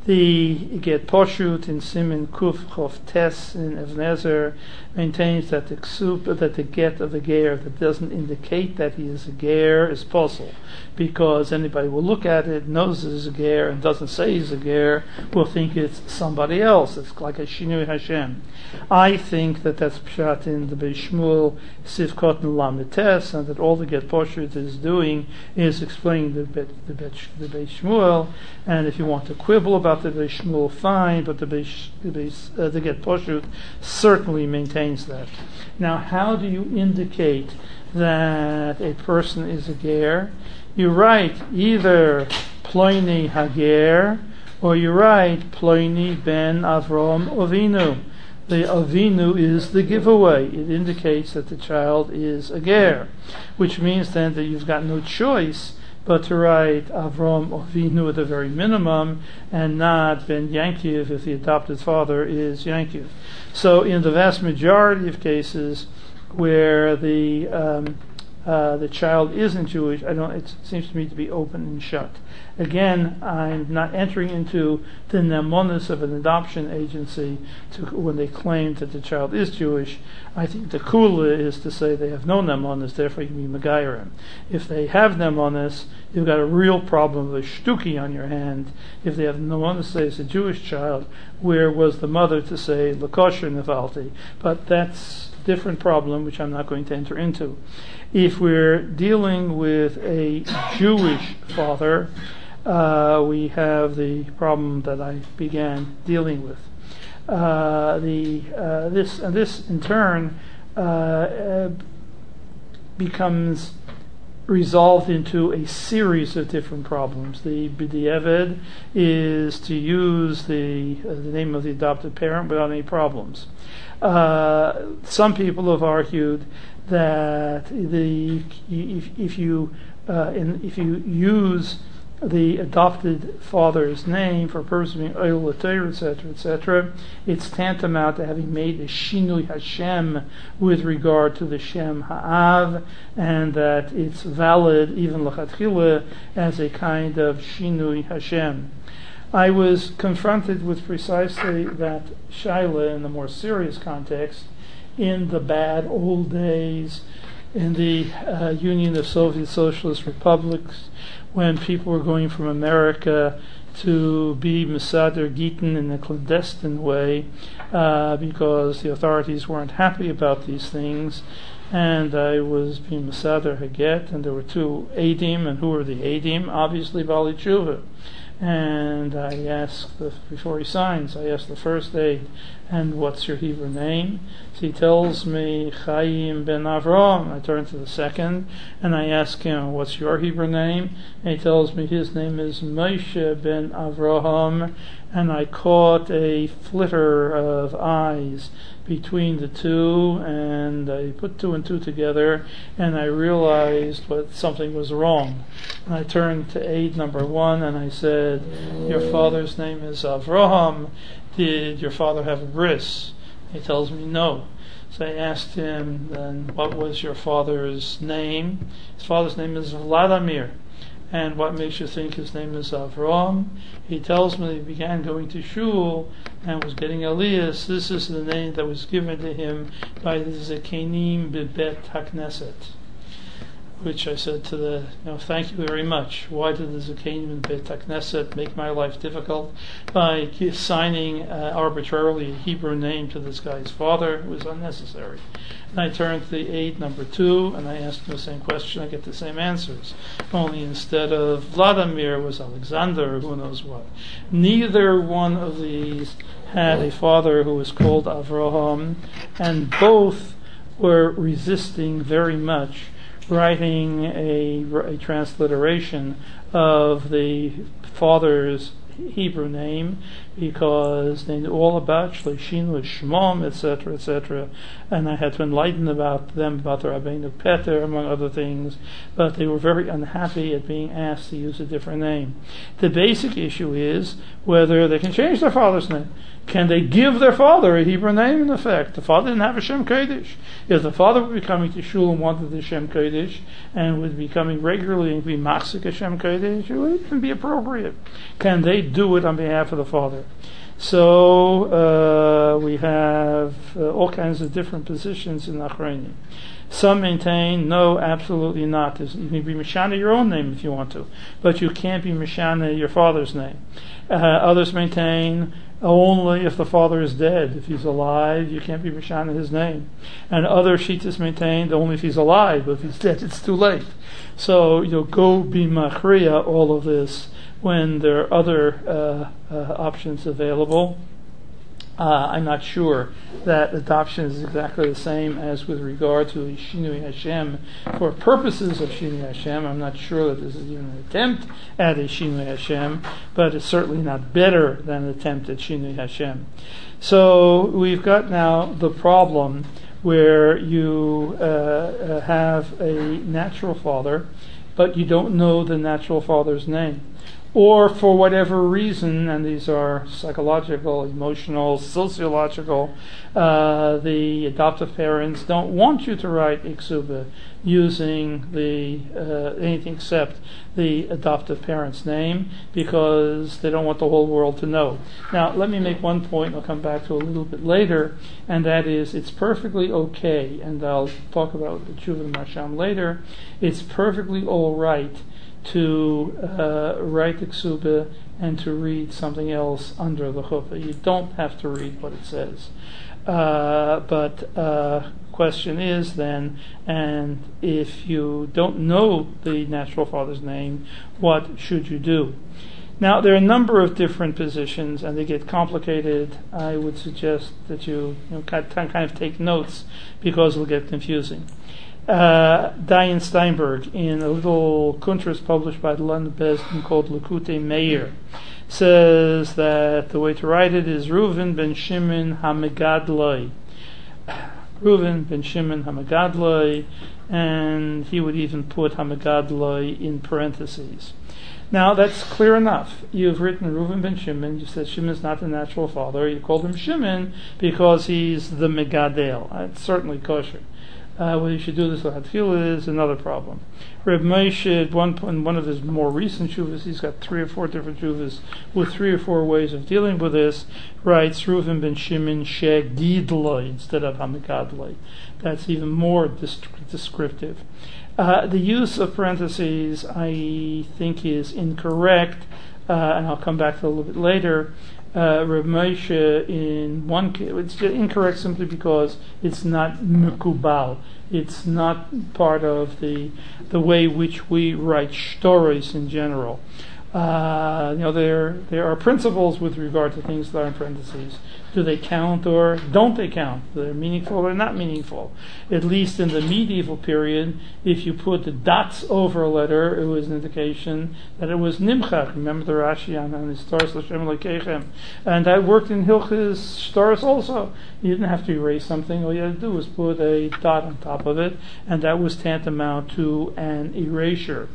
The Get Poshut in Simin Kuf Chof Tes in Evnezer maintains that the ksup, that the get of a ger that doesn't indicate that he is a ger is possible, because anybody will look at it, knows it is a ger, and doesn't say he's a ger, will think it's somebody else. It's like a Shinui Hashem. I think that that's pshat in the Beis Shmuel Sivkot and Lamites, and that all the Get Poshut is doing is explaining the Bet, the Bet, the Beis Shmuel. And if you want to quibble about the Beis Shmuel, fine, but the Beis, the, Beis, uh, the Get Poshut certainly maintains that. Now, how do you indicate that a person is a ger? You write either Ploini Hager, or you write Ploini Ben Avram Avinu. The Avinu is the giveaway. It indicates that the child is a ger, which means then that you've got no choice but to write Avram Avinu at the very minimum, and not Ben Yankiv if the adopted father is Yankiv. So in the vast majority of cases where the um, uh, the child isn't Jewish, I don't. It seems to me to be open and shut. Again, I'm not entering into the nemonis of an adoption agency to, when they claim that the child is Jewish. I think the kula is to say they have no nemonis, therefore you can be megayrim. If they have nemonis, you've got a real problem with a shtuki on your hand. If they have nemonis, say it's a Jewish child, where was the mother to say lekosher nevalti? But that's a different problem, which I'm not going to enter into. If we're dealing with a Jewish father, Uh, we have the problem that I began dealing with. Uh, the uh, this and this in turn uh, uh, becomes resolved into a series of different problems. The b'di'evid is to use the uh, the name of the adopted parent without any problems. Uh, some people have argued that the if, if you uh, in, if you use the adopted father's name for a person being oil l'Torah, et cetera, et cetera, it's tantamount to having made a shinui Hashem with regard to the Shem Ha'av, and that it's valid even l'chatchila as a kind of shinui Hashem. I was confronted with precisely that shaila in the more serious context in the bad old days in the uh, Union of Soviet Socialist Republics, when people were going from America to be Mesader Gittin in a clandestine way uh, because the authorities weren't happy about these things, and I was being Mesader Haget, and there were two Eidim, and who were the Eidim? Obviously Bali Tshuva. And I asked, the, before he signs, I asked the first aide, and what's your Hebrew name? So he tells me, Chaim ben Avram. I turn to the second, and I ask him, what's your Hebrew name? And he tells me his name is Moshe ben Avraham, and I caught a flitter of eyes between the two, and I put two and two together, and I realized what something was wrong. And I turned to aide number one, and I said, your father's name is Avraham. Did your father have a bris? He tells me no. So I asked him, then what was your father's name? His father's name is Vladimir. And what makes you think his name is Avram? He tells me he began going to shul and was getting aliyahs. This is the name that was given to him by the Zekenim Bebet HaKnesset. Which I said to the, you know, thank you very much. Why did the Zekenim and Beit HaKnesset make my life difficult by signing uh, arbitrarily a Hebrew name to this guy's father? It was unnecessary. And I turned to the aide number two, and I asked him the same question. I get the same answers. Only instead of Vladimir was Alexander, or who knows what. Neither one of these had a father who was called Avraham, and both were resisting very much writing a, a transliteration of the father's Hebrew name, because they knew all about Shloshim Shmom, et cetera, et cetera, and I had to enlighten about them about the Rabbeinu Peter, among other things, but they were very unhappy at being asked to use a different name. The basic issue is whether they can change their father's name. Can they give their father a Hebrew name, in effect? The father didn't have a Shem Kodesh. If the father would be coming to shul and wanted the Shem Kodesh, and would be coming regularly and be Machzik a Shem Kodesh, it would even be appropriate. Can they do it on behalf of the father. So uh, we have uh, all kinds of different positions in Achrayim. Some maintain, no, absolutely not. There's, you can be Mishana your own name if you want to, but you can't be Mishana your father's name. Uh, others maintain only if the father is dead. If he's alive, you can't be Mishana his name. And other Shittas maintain only if he's alive, but if he's dead, it's too late. So you'll go be Machriya all of this when there are other uh, uh, options available. Uh, I'm not sure that adoption is exactly the same as with regard to Shinui Hashem. For purposes of Shinui Hashem, I'm not sure that this is even an attempt at a Shinui Hashem, but it's certainly not better than an attempt at Shinui Hashem. So we've got now the problem where you uh, uh, have a natural father, but you don't know the natural father's name. Or for whatever reason, and these are psychological, emotional, sociological, uh, the adoptive parents don't want you to write Iksuba using the uh, anything except the adoptive parent's name because they don't want the whole world to know. Now, let me make one point I'll come back to a little bit later, and that is it's perfectly okay, and I'll talk about the Tshuva Masham later, it's perfectly all right to uh, write the ksuba and to read something else under the chuppah. You don't have to read what it says. Uh, but uh, question is then, and if you don't know the natural father's name, what should you do? Now, there are a number of different positions, and they get complicated. I would suggest that you, you know, kind of take notes because it'll get confusing. Uh, Diane Steinberg, in a little kuntras published by the London Bezdin called Likutei Meir, says that the way to write it is Reuven ben Shimon HaMegadloi. Reuven ben Shimon HaMegadloi, and he would even put HaMegadloi in parentheses. Now, that's clear enough. You've written Reuven ben Shimon, you said Shimon's not the natural father, you called him Shimon because he's the Megadel. It's certainly kosher. Uh, whether you should do this with Hatfilah is another problem. Reb Moshe, at one point, in one of his more recent shuvas, he's got three or four different shuvas with three or four ways of dealing with this, writes Reuven ben Shimon Shegidloi instead of Hamigadloi. That's even more descriptive. Uh, the use of parentheses, I think, is incorrect, uh, and I'll come back to it a little bit later. Uh, Reb Moshe, in one case, it's incorrect simply because it's not mekubal. It's not part of the the way which we write shtoros in general. Uh, you know, there there are principles with regard to things that are in parentheses. Do they count or don't they count? They're meaningful or not meaningful. At least in the medieval period, if you put the dots over a letter, it was an indication that it was nimchach. Remember the Rashi on the Shtaros L'Shem Elokeichem, and that worked in Hilchis Shtaros also. You didn't have to erase something. All you had to do was put a dot on top of it, and that was tantamount to an erasure.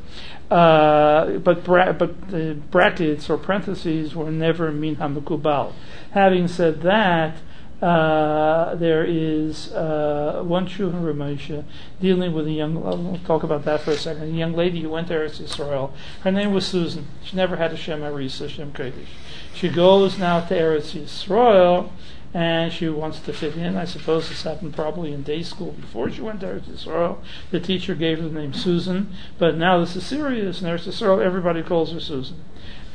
Uh, but bra- but the brackets or parentheses were never min hamekubal. Having said that, uh, there is uh, one Shuv in Reb Moshe dealing with a young. We'll talk about that for a second. A young lady who went to Eretz Yisrael. Her name was Susan. She never had a Shem Arisa, Shem Kodesh. She goes now to Eretz Yisrael, and she wants to fit in. I suppose this happened probably in day school before she went to Eretz Yisrael. The teacher gave her the name Susan, but now this is serious. In Eretz Yisrael, everybody calls her Susan.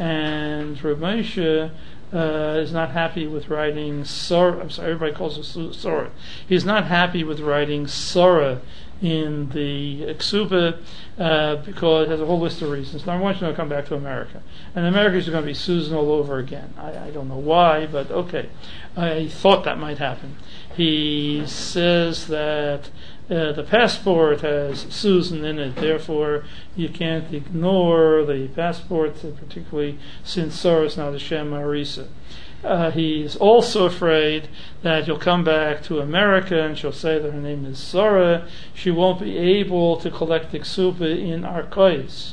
And Reb Moshe uh, is not happy with writing Sora. I'm sorry, everybody calls her Sora. He's not happy with writing Sora in the Ksuba uh, because it has a whole list of reasons. Number one, she's going to come back to America. And America is going to be Susan all over again. I, I don't know why, but okay. I thought that might happen. He says that uh, the passport has Susan in it, therefore you can't ignore the passport, particularly since Sarah is not a Shem Arisa. Uh, he's also afraid that you'll come back to America and she'll say that her name is Sarah. She won't be able to collect the ksuba in Arkois.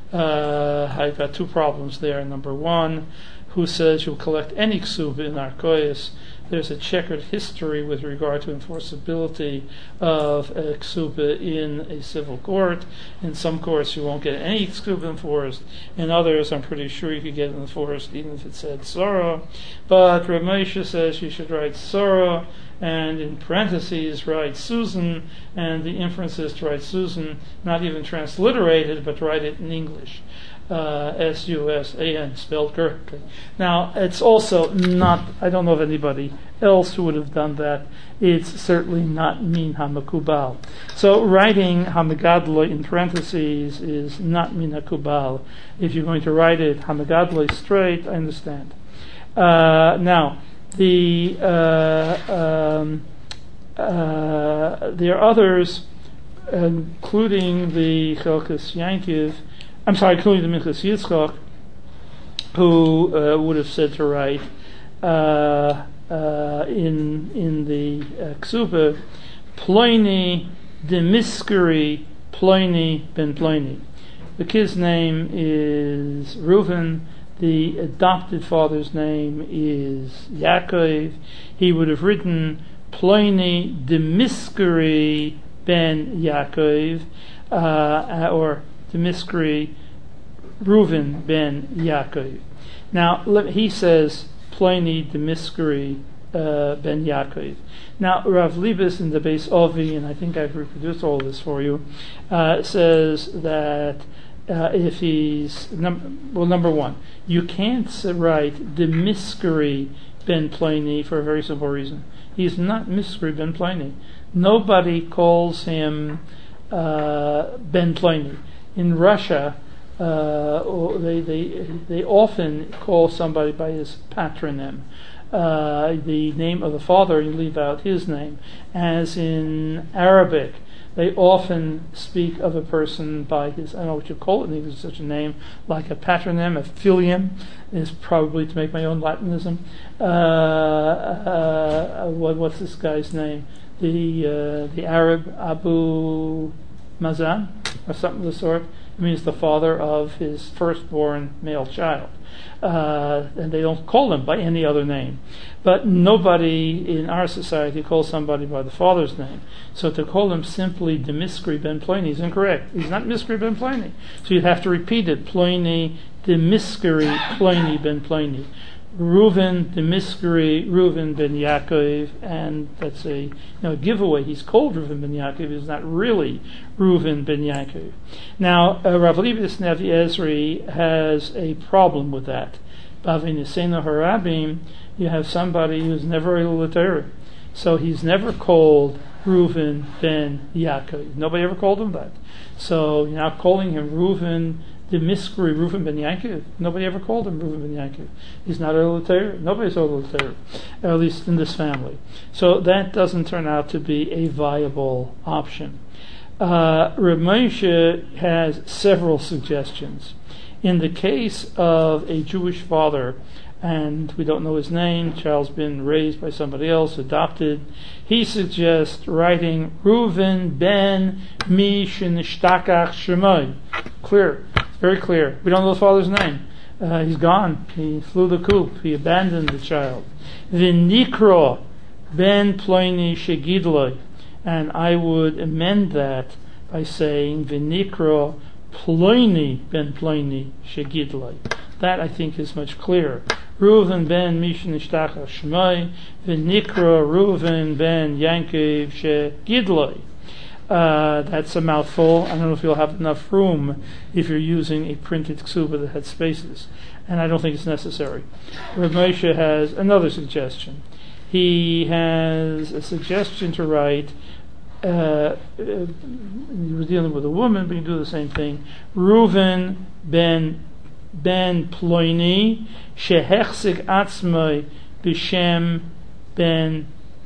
Uh, I've got two problems there. Number one, who says you'll collect any ksuba in Arkois? there's a checkered history with regard to enforceability of a ksuba in a civil court. In some courts you won't get any ksuba enforced. In others, I'm pretty sure you could get it enforced even if it said Sora. But Rav Moshe says you should write Sora, and in parentheses write Susan, and the inference is to write Susan, not even transliterated, but write it in English. Uh, S U S A N, spelled correctly. Now, it's also not, I don't know of anybody else who would have done that. It's certainly not min hamakubal. So writing hamagadlo in parentheses is not min hakubal. If you're going to write it hamagadlo straight, I understand. Uh, now, the uh, um, uh, there are others, including the Chelkas Yankiv, I'm sorry, including the Minchas Yitzchak, who uh, would have said to write uh, uh, in in the uh, Ksuba, Ploini demiskeri Ploini ben Ploini. The kid's name is Reuven. The adopted father's name is Yaakov. He would have written Ploini demiskeri ben Yaakov, uh, or Demiskri Reuven ben Yaakov. Now he says Pliny Demiskri uh, ben Yaakov. Now Rav Libes in the Beis Ovi, and I think I've reproduced all this for you, uh, says that uh, if he's num- well, number one, you can't write Demiskri ben Pliny for a very simple reason. He's not Miskri ben Pliny. Nobody calls him uh, Ben Pliny. In Russia, uh, they, they they often call somebody by his patronym. Uh, the name of the father, you leave out his name. As in Arabic, they often speak of a person by his, I don't know what you call it in English, such a name, like a patronym, a filium, is probably to make my own Latinism. Uh, uh, what, what's this guy's name? The uh, the Arab Abu Mazan, or something of the sort. It means the father of his firstborn male child. Uh, and they don't call him by any other name. But nobody in our society calls somebody by the father's name. So to call him simply Demiskri ben Pliny is incorrect. He's not Miskri ben Pliny. So you'd have to repeat it. Pliny Demiskri Pliny ben Pliny. Reuven Demiskri Reuven ben Yaakov, and that's a you know, giveaway. He's called Reuven ben Yaakov. He's not really Reuven ben Yaakov. Now, uh, Rav Libes Navi Ezri has a problem with that. Bavei Nisena Harabim, you have somebody who's never a L'Torah. So he's never called Reuven ben Yaakov. Nobody ever called him that. So you're now calling him Reuven Demiskri Reuven ben Yaakov. Nobody ever called him Reuven ben Yaakov. He's not a L'Torah. Nobody's a L'Torah, at least in this family. So that doesn't turn out to be a viable option. Uh, Rav Moshe has several suggestions. In the case of a Jewish father, and we don't know his name, child's been raised by somebody else, adopted, he suggests writing Reuven ben mi shenistakach shemai. Clear. Very clear. We don't know the father's name. Uh, he's gone. He flew the coop. He abandoned the child. V'nikro ben Pliny shegidloi. And I would amend that by saying V'nikro Pliny ben Pliny shegidloi. That I think is much clearer. Reuven ben Mishin Ishtachar Shmai V'nikro Reuven ben Yankov shegidloi. Uh, that's a mouthful. I don't know if you'll have enough room if you're using a printed ksuba that had spaces, and I don't think it's necessary. Rav Moshe has another suggestion. He has a suggestion to write, uh, uh, he was dealing with a woman, but you do the same thing, Reuven ben ben Ploini shehechzik atzmai b'shem ben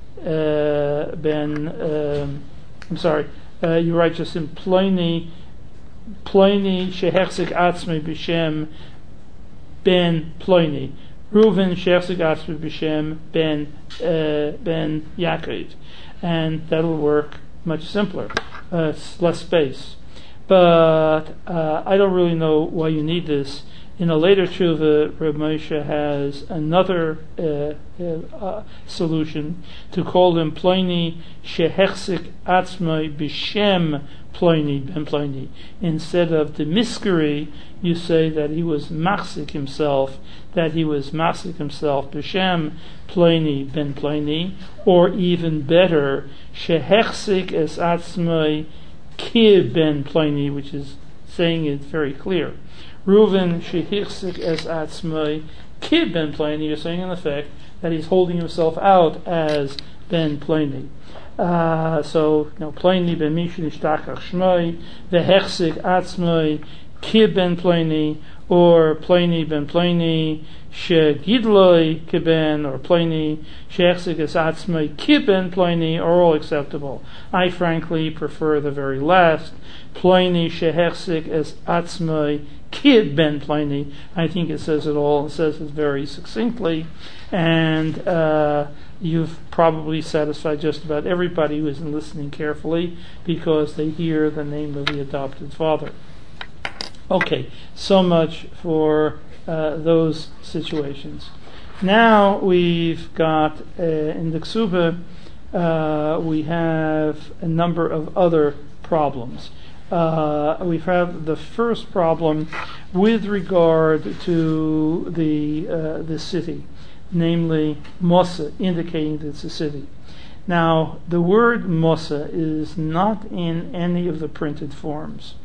uh, ben um, I'm sorry, uh, you write just in Pliny, Pliny shehechzik atzmai b'shem ben Pliny. Reuven shehechzik atzmai b'shem ben uh, ben Yaakov, and that'll work much simpler. Uh, it's less space, but uh, I don't really know why you need this. In a later tshuva, Reb Moshe has another uh, uh, uh, solution to call him Pliny Shehechsik Atzmai B'Shem Pliny Ben Pliny. Instead of the Miskeri, you say that he was Machzik himself, that he was Machzik himself B'Shem Pliny Ben Pliny, or even better, Shehechsik Es Atzmai Ki Ben Pliny, which is saying it very clear. Reuven shehichsik es atzmai ki ben Pliny, you're saying in effect that he's holding himself out as ben Pliny. Uh, so, you know, Pliny ben Mishin ishtachach shmai, vehechsik atzmai ki ben Pliny, or Pliny ben Pliny shegidloi ki ben, or Pliny shehechsik es atzmai ki ben Pliny, are all acceptable. I frankly prefer the very last, Pliny shehechsik es atzmai Kid Ben Pliny. I think it says it all. It says it very succinctly, and uh, you've probably satisfied just about everybody who isn't listening carefully because they hear the name of the adopted father. Okay, so much for uh, those situations. Now we've got uh, in the Ksuba uh, we have a number of other problems. Uh, we have the first problem with regard to the uh, the city, namely Mosa, indicating that it's a city. Now, the word Mosa is not in any of the printed forms.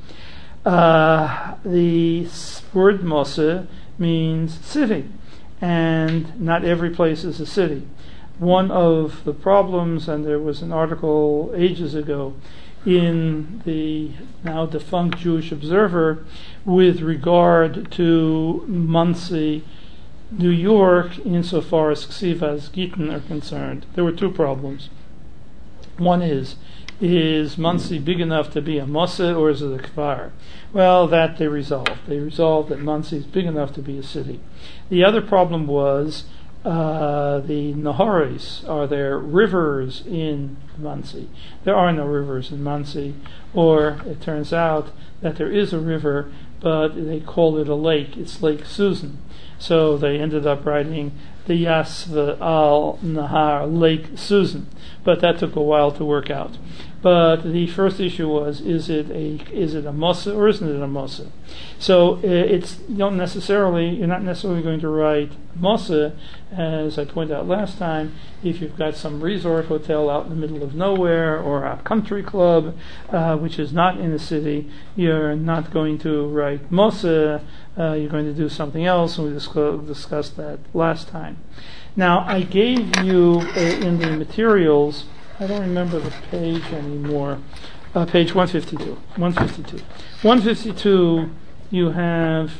Uh, the word Mosa means city, and not every place is a city. One of the problems, and there was an article ages ago in the now defunct Jewish Observer with regard to Monsey, New York, insofar as Ksivas Gittin are concerned. There were two problems. One is, is Monsey big enough to be a Mosa, or is it a Kvar? Well, that they resolved. They resolved that Monsey is big enough to be a city. The other problem was Uh, the Naharis. Are there rivers in Monsey? There are no rivers in Monsey, or it turns out that there is a river, but they call it a lake. It's Lake Susan. So they ended up writing the Yasva al Nahar, Lake Susan. But that took a while to work out. But the first issue was, is it a is it a Mosa or isn't it a Mosa? So uh, it's you don't necessarily you're not necessarily going to write Mosa, as I pointed out last time. If you've got some resort hotel out in the middle of nowhere, or a country club uh, which is not in the city, you're not going to write Mosa. Uh, you're going to do something else, and we discuss, discussed that last time. Now, I gave you uh, in the materials, I don't remember the page anymore, uh, page one fifty-two. one fifty-two. one fifty-two, you have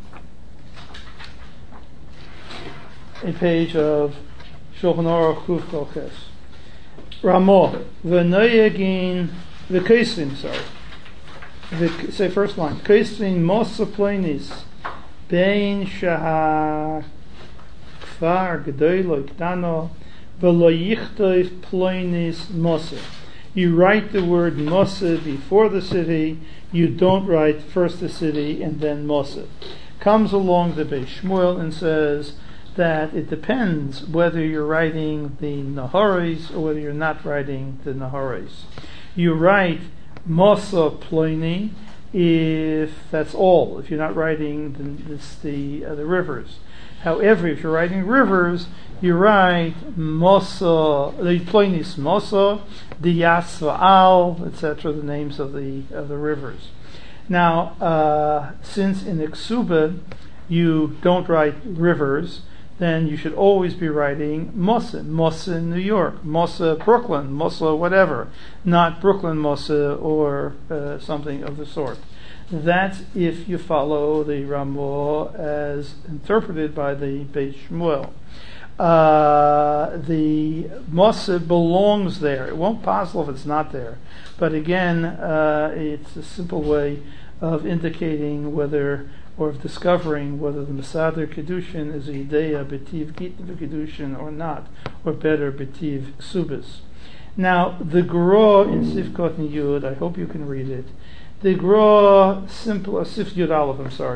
a page of Shulchan Aruch Kuf Kolches. Ramo, v'noyegin, v'keisvin, sorry. The, say first line. Keisvin mosa pleinis, bein shaha kfar g'doylo ktano, v'lo yichtoiv pleinis mosa. You write the word mosa before the city. You don't write first the city and then mosa. Comes along the Beis Shmuel and says that it depends whether you're writing the Naharis or whether you're not writing the Naharis. You write Mosa Pliny if that's all, if you're not writing the this, the, uh, the rivers. However, if you're writing rivers, you write Mosa, the Pliny's Mosa, the Yasva Al, et cetera, the names of the of the rivers. Now, uh, since in Iksuba you don't write rivers, then you should always be writing Mosa, Mosa New York, Mosa Brooklyn, Mosa whatever, not Brooklyn Mosa or uh, something of the sort. That's if you follow the Ramah as interpreted by the Beis Shmuel. Uh, the Mosa belongs there. It won't possible if it's not there. But again, uh, it's a simple way of indicating whether, or of discovering whether the Mesader Kedushin is a Ideya B'tiv Gittin Kedushin or not, or better, B'tiv Ksubis. Now, the Gra in Sifkot and Yud, I hope you can read it. The Gra, simple, uh, Sif Yud Aleph, I'm sorry.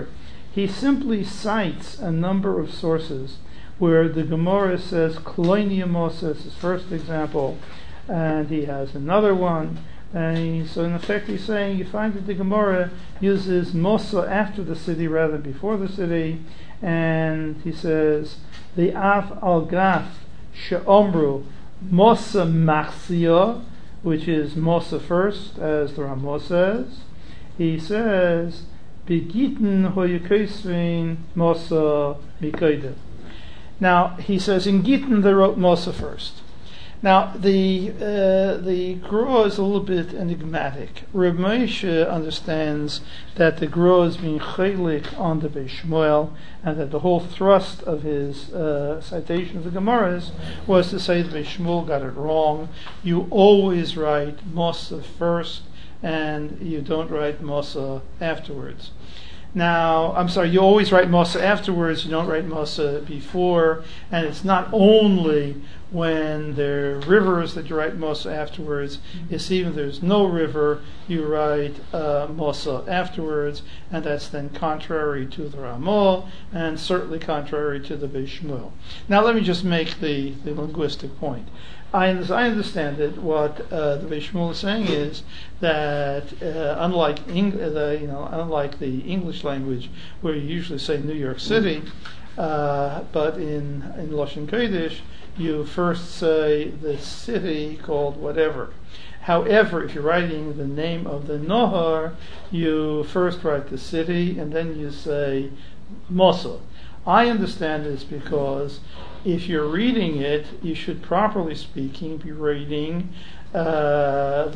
he simply cites a number of sources where the Gemara says Kloinia Mosa is his first example, and he has another one. And he, so in effect he's saying you find that the Gemara uses Mosa after the city rather than before the city, and he says the Av al Graf She'omru Mosa Machsia, which is Mosa first, as the Ramah says. He says Begiten Hoyekosvin Mosa Mikoide. Now he says in Gittin they wrote Mosa first. Now the uh, the Gra is a little bit enigmatic. Reb Moshe understands that the Gra is being chaylik on the Beis Shmuel, and that the whole thrust of his uh, citation of the Gemaras was to say the Beis Shmuel got it wrong. You always write Mosa first, and you don't write Mosa afterwards. Now, I'm sorry, you always write Mosa afterwards, you don't write Mosa before, and it's not only when there are rivers that you write Mosa afterwards, it's even if there's no river, you write uh, Mosa afterwards, and that's then contrary to the Ramah, and certainly contrary to the Beis Shmuel. Now let me just make the, the linguistic point. I, I understand that what uh, the Beis Shmuel is saying is that uh, unlike Eng- the you know unlike the English language where you usually say New York City, uh, but in in Lashon Kodesh you first say the city called whatever. However, if you're writing the name of the Nohar, you first write the city and then you say Mosa. I understand this because if you're reading it, you should, properly speaking, be reading uh,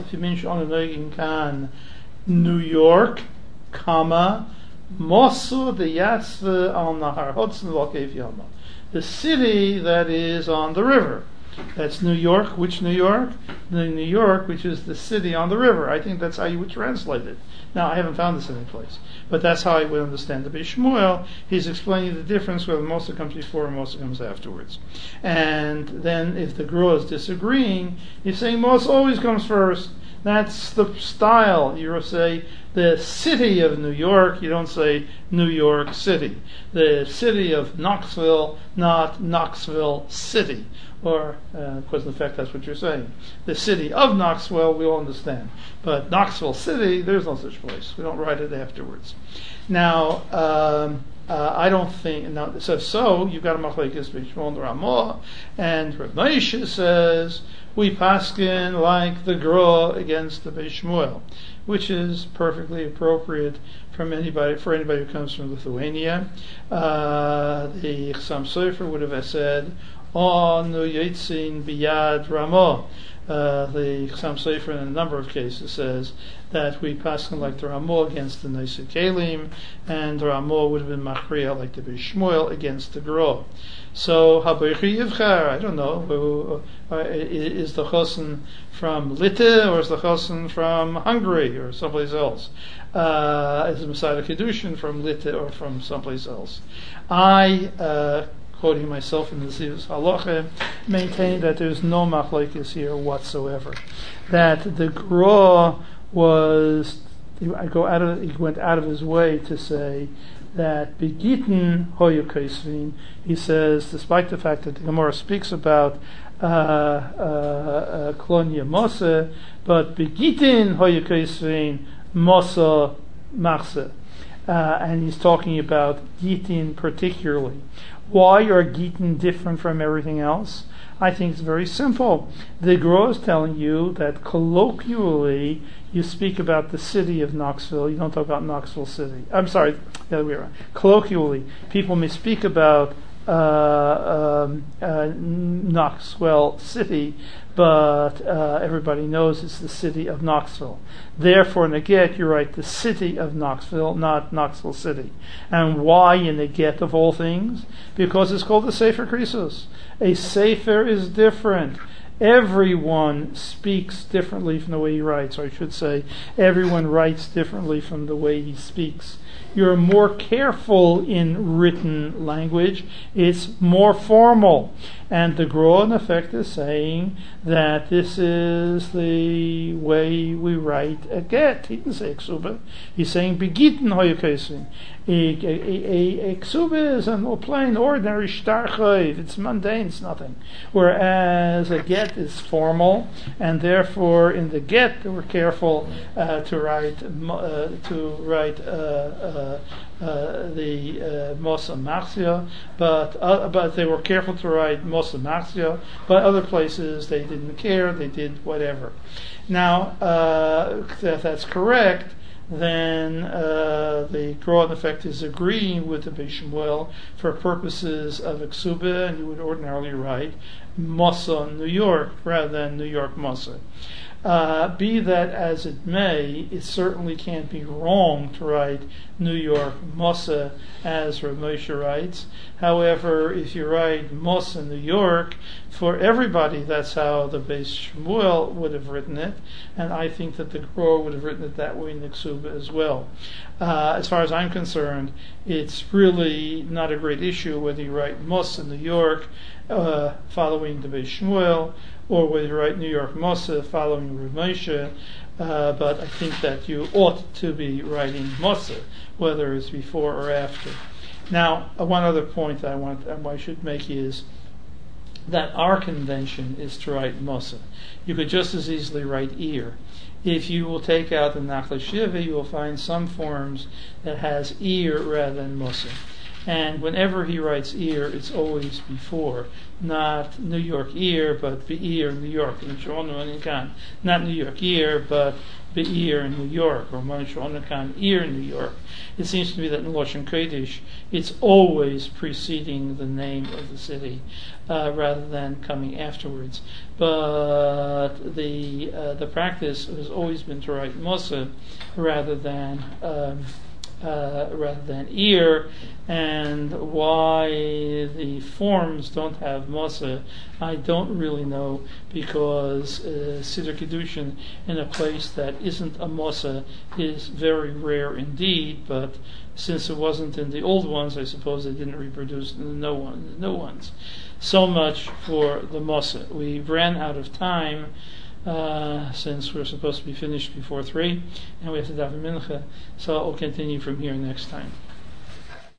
New York, comma, Mosu de Yatzve al Nahar Hudson Lokev Yama. The city that is on the river. That's New York. Which New York? The New York, which is the city on the river. I think that's how you would translate it. Now, I haven't found this any place, but that's how I would understand the Beis Shmuel. He's explaining the difference whether Mosa comes before and Mosa comes afterwards. And then, if the Gra is disagreeing, he's saying Mosa always comes first. That's the style. You say the city of New York, you don't say New York City. The city of Knoxville, not Knoxville City. Or, uh, because in fact that's what you're saying. The city of Knoxville, we all understand. But Knoxville City, there's no such place. We don't write it afterwards. Now, um, uh, I don't think, now, so, so you've got a machlekes Beis Shmuel and Ramah, and Reb Moshe says, we paskin like the Gra against the Beis Shmuel, which is perfectly appropriate from anybody for anybody who comes from Lithuania. Uh, the Chassam Sofer would have said, "On no yitzin biyad Ramah." Uh, the Chassam Sofer in a number of cases says that we paskin like the Ramah against the Neisei Kelim, and the Ramah would have been machriya like the Beis Shmuel against the Gra. So Habaychi Yivchar, I don't know, uh, is the Chosin from Litte or is the Chosin from Hungary or someplace else? Uh, is the Messiah Kedushin from Litte or from someplace else? I, uh, quoting myself in the Zivus Halacha, maintain that there's no machlekes here whatsoever. That the Gra was, I go out of, he went out of his way to say that Begiten Hoyu Kaisvin, he says, despite the fact that the Gemara speaks about uh, uh, uh, Klonia Mosa, but Begiten Hoyu Kaisvin Mosa Machse. Uh, and he's talking about Gitin particularly. Why are Gitin different from everything else? I think it's very simple. The Gra is telling you that colloquially you speak about the city of Knoxville, you don't talk about Knoxville City. I'm sorry, the other way around. Colloquially, people may speak about uh, um, uh, Knoxville City, but uh, everybody knows it's the city of Knoxville. Therefore, in a get, you write the city of Knoxville, not Knoxville City. And why in a get of all things? Because it's called the Sefer Krisos. A Sefer is different. Everyone speaks differently from the way he writes, or I should say, everyone writes differently from the way he speaks. you're more careful in written language. It's more formal. And the Gra, in effect, is saying that this is the way we write a get. He didn't say ksuba. He's saying begitten hoyukesin. A, a, a, a ksuba is a plain, ordinary shtar chayv. It's mundane, it's nothing. Whereas a get is formal, and therefore in the get they were careful uh, to write uh, to write uh, uh, uh, the uh, Mosa Machzia, but uh, but they were careful to write Mosa Machzia. But other places they didn't care; they did whatever. Now, uh, if that's correct, then uh, the Gra, in effect, is agreeing with the Beis Shmuel for purposes of Eksuba, and you would ordinarily write Mosa New York rather than New York Mosa. Uh, be that as it may, it certainly can't be wrong to write New York Mosa as Rav Moshe writes. However, if you write Mosa New York, for everybody that's how the Beis Shmuel would have written it, and I think that the Gra would have written it that way in the Ksuba as well. Uh, as far as I'm concerned, it's really not a great issue whether you write Mosa New York uh, following the Beis Shmuel, or whether you write New York Mosa following Rav Moshe, uh, but I think that you ought to be writing Mosa, whether it's before or after. Now, uh, one other point that I want um, I should make is that our convention is to write Mosa. You could just as easily write ear. If you will take out the Nachla Shiva, you will find some forms that has ear rather than Mosa. And whenever he writes ear, it's always before, not New York ear, but Be'ir New York. Not New York ear, but Be'ir in New York, or Monishonakan ear in New York. It seems to me that in Lashon Kodesh, it's always preceding the name of the city, uh, rather than coming afterwards. But the uh, the practice has always been to write Mosa rather than um, Uh, rather than ear, and why the forms don't have Mosa, I don't really know, because uh, Siddur Kiddushin in a place that isn't a Mosa is very rare indeed, but since it wasn't in the old ones, I suppose they didn't reproduce in the new ones. The new ones. So much for the Mosa. We ran out of time. Uh, since we're supposed to be finished before three, and we have to daven mincha, so I'll continue from here next time.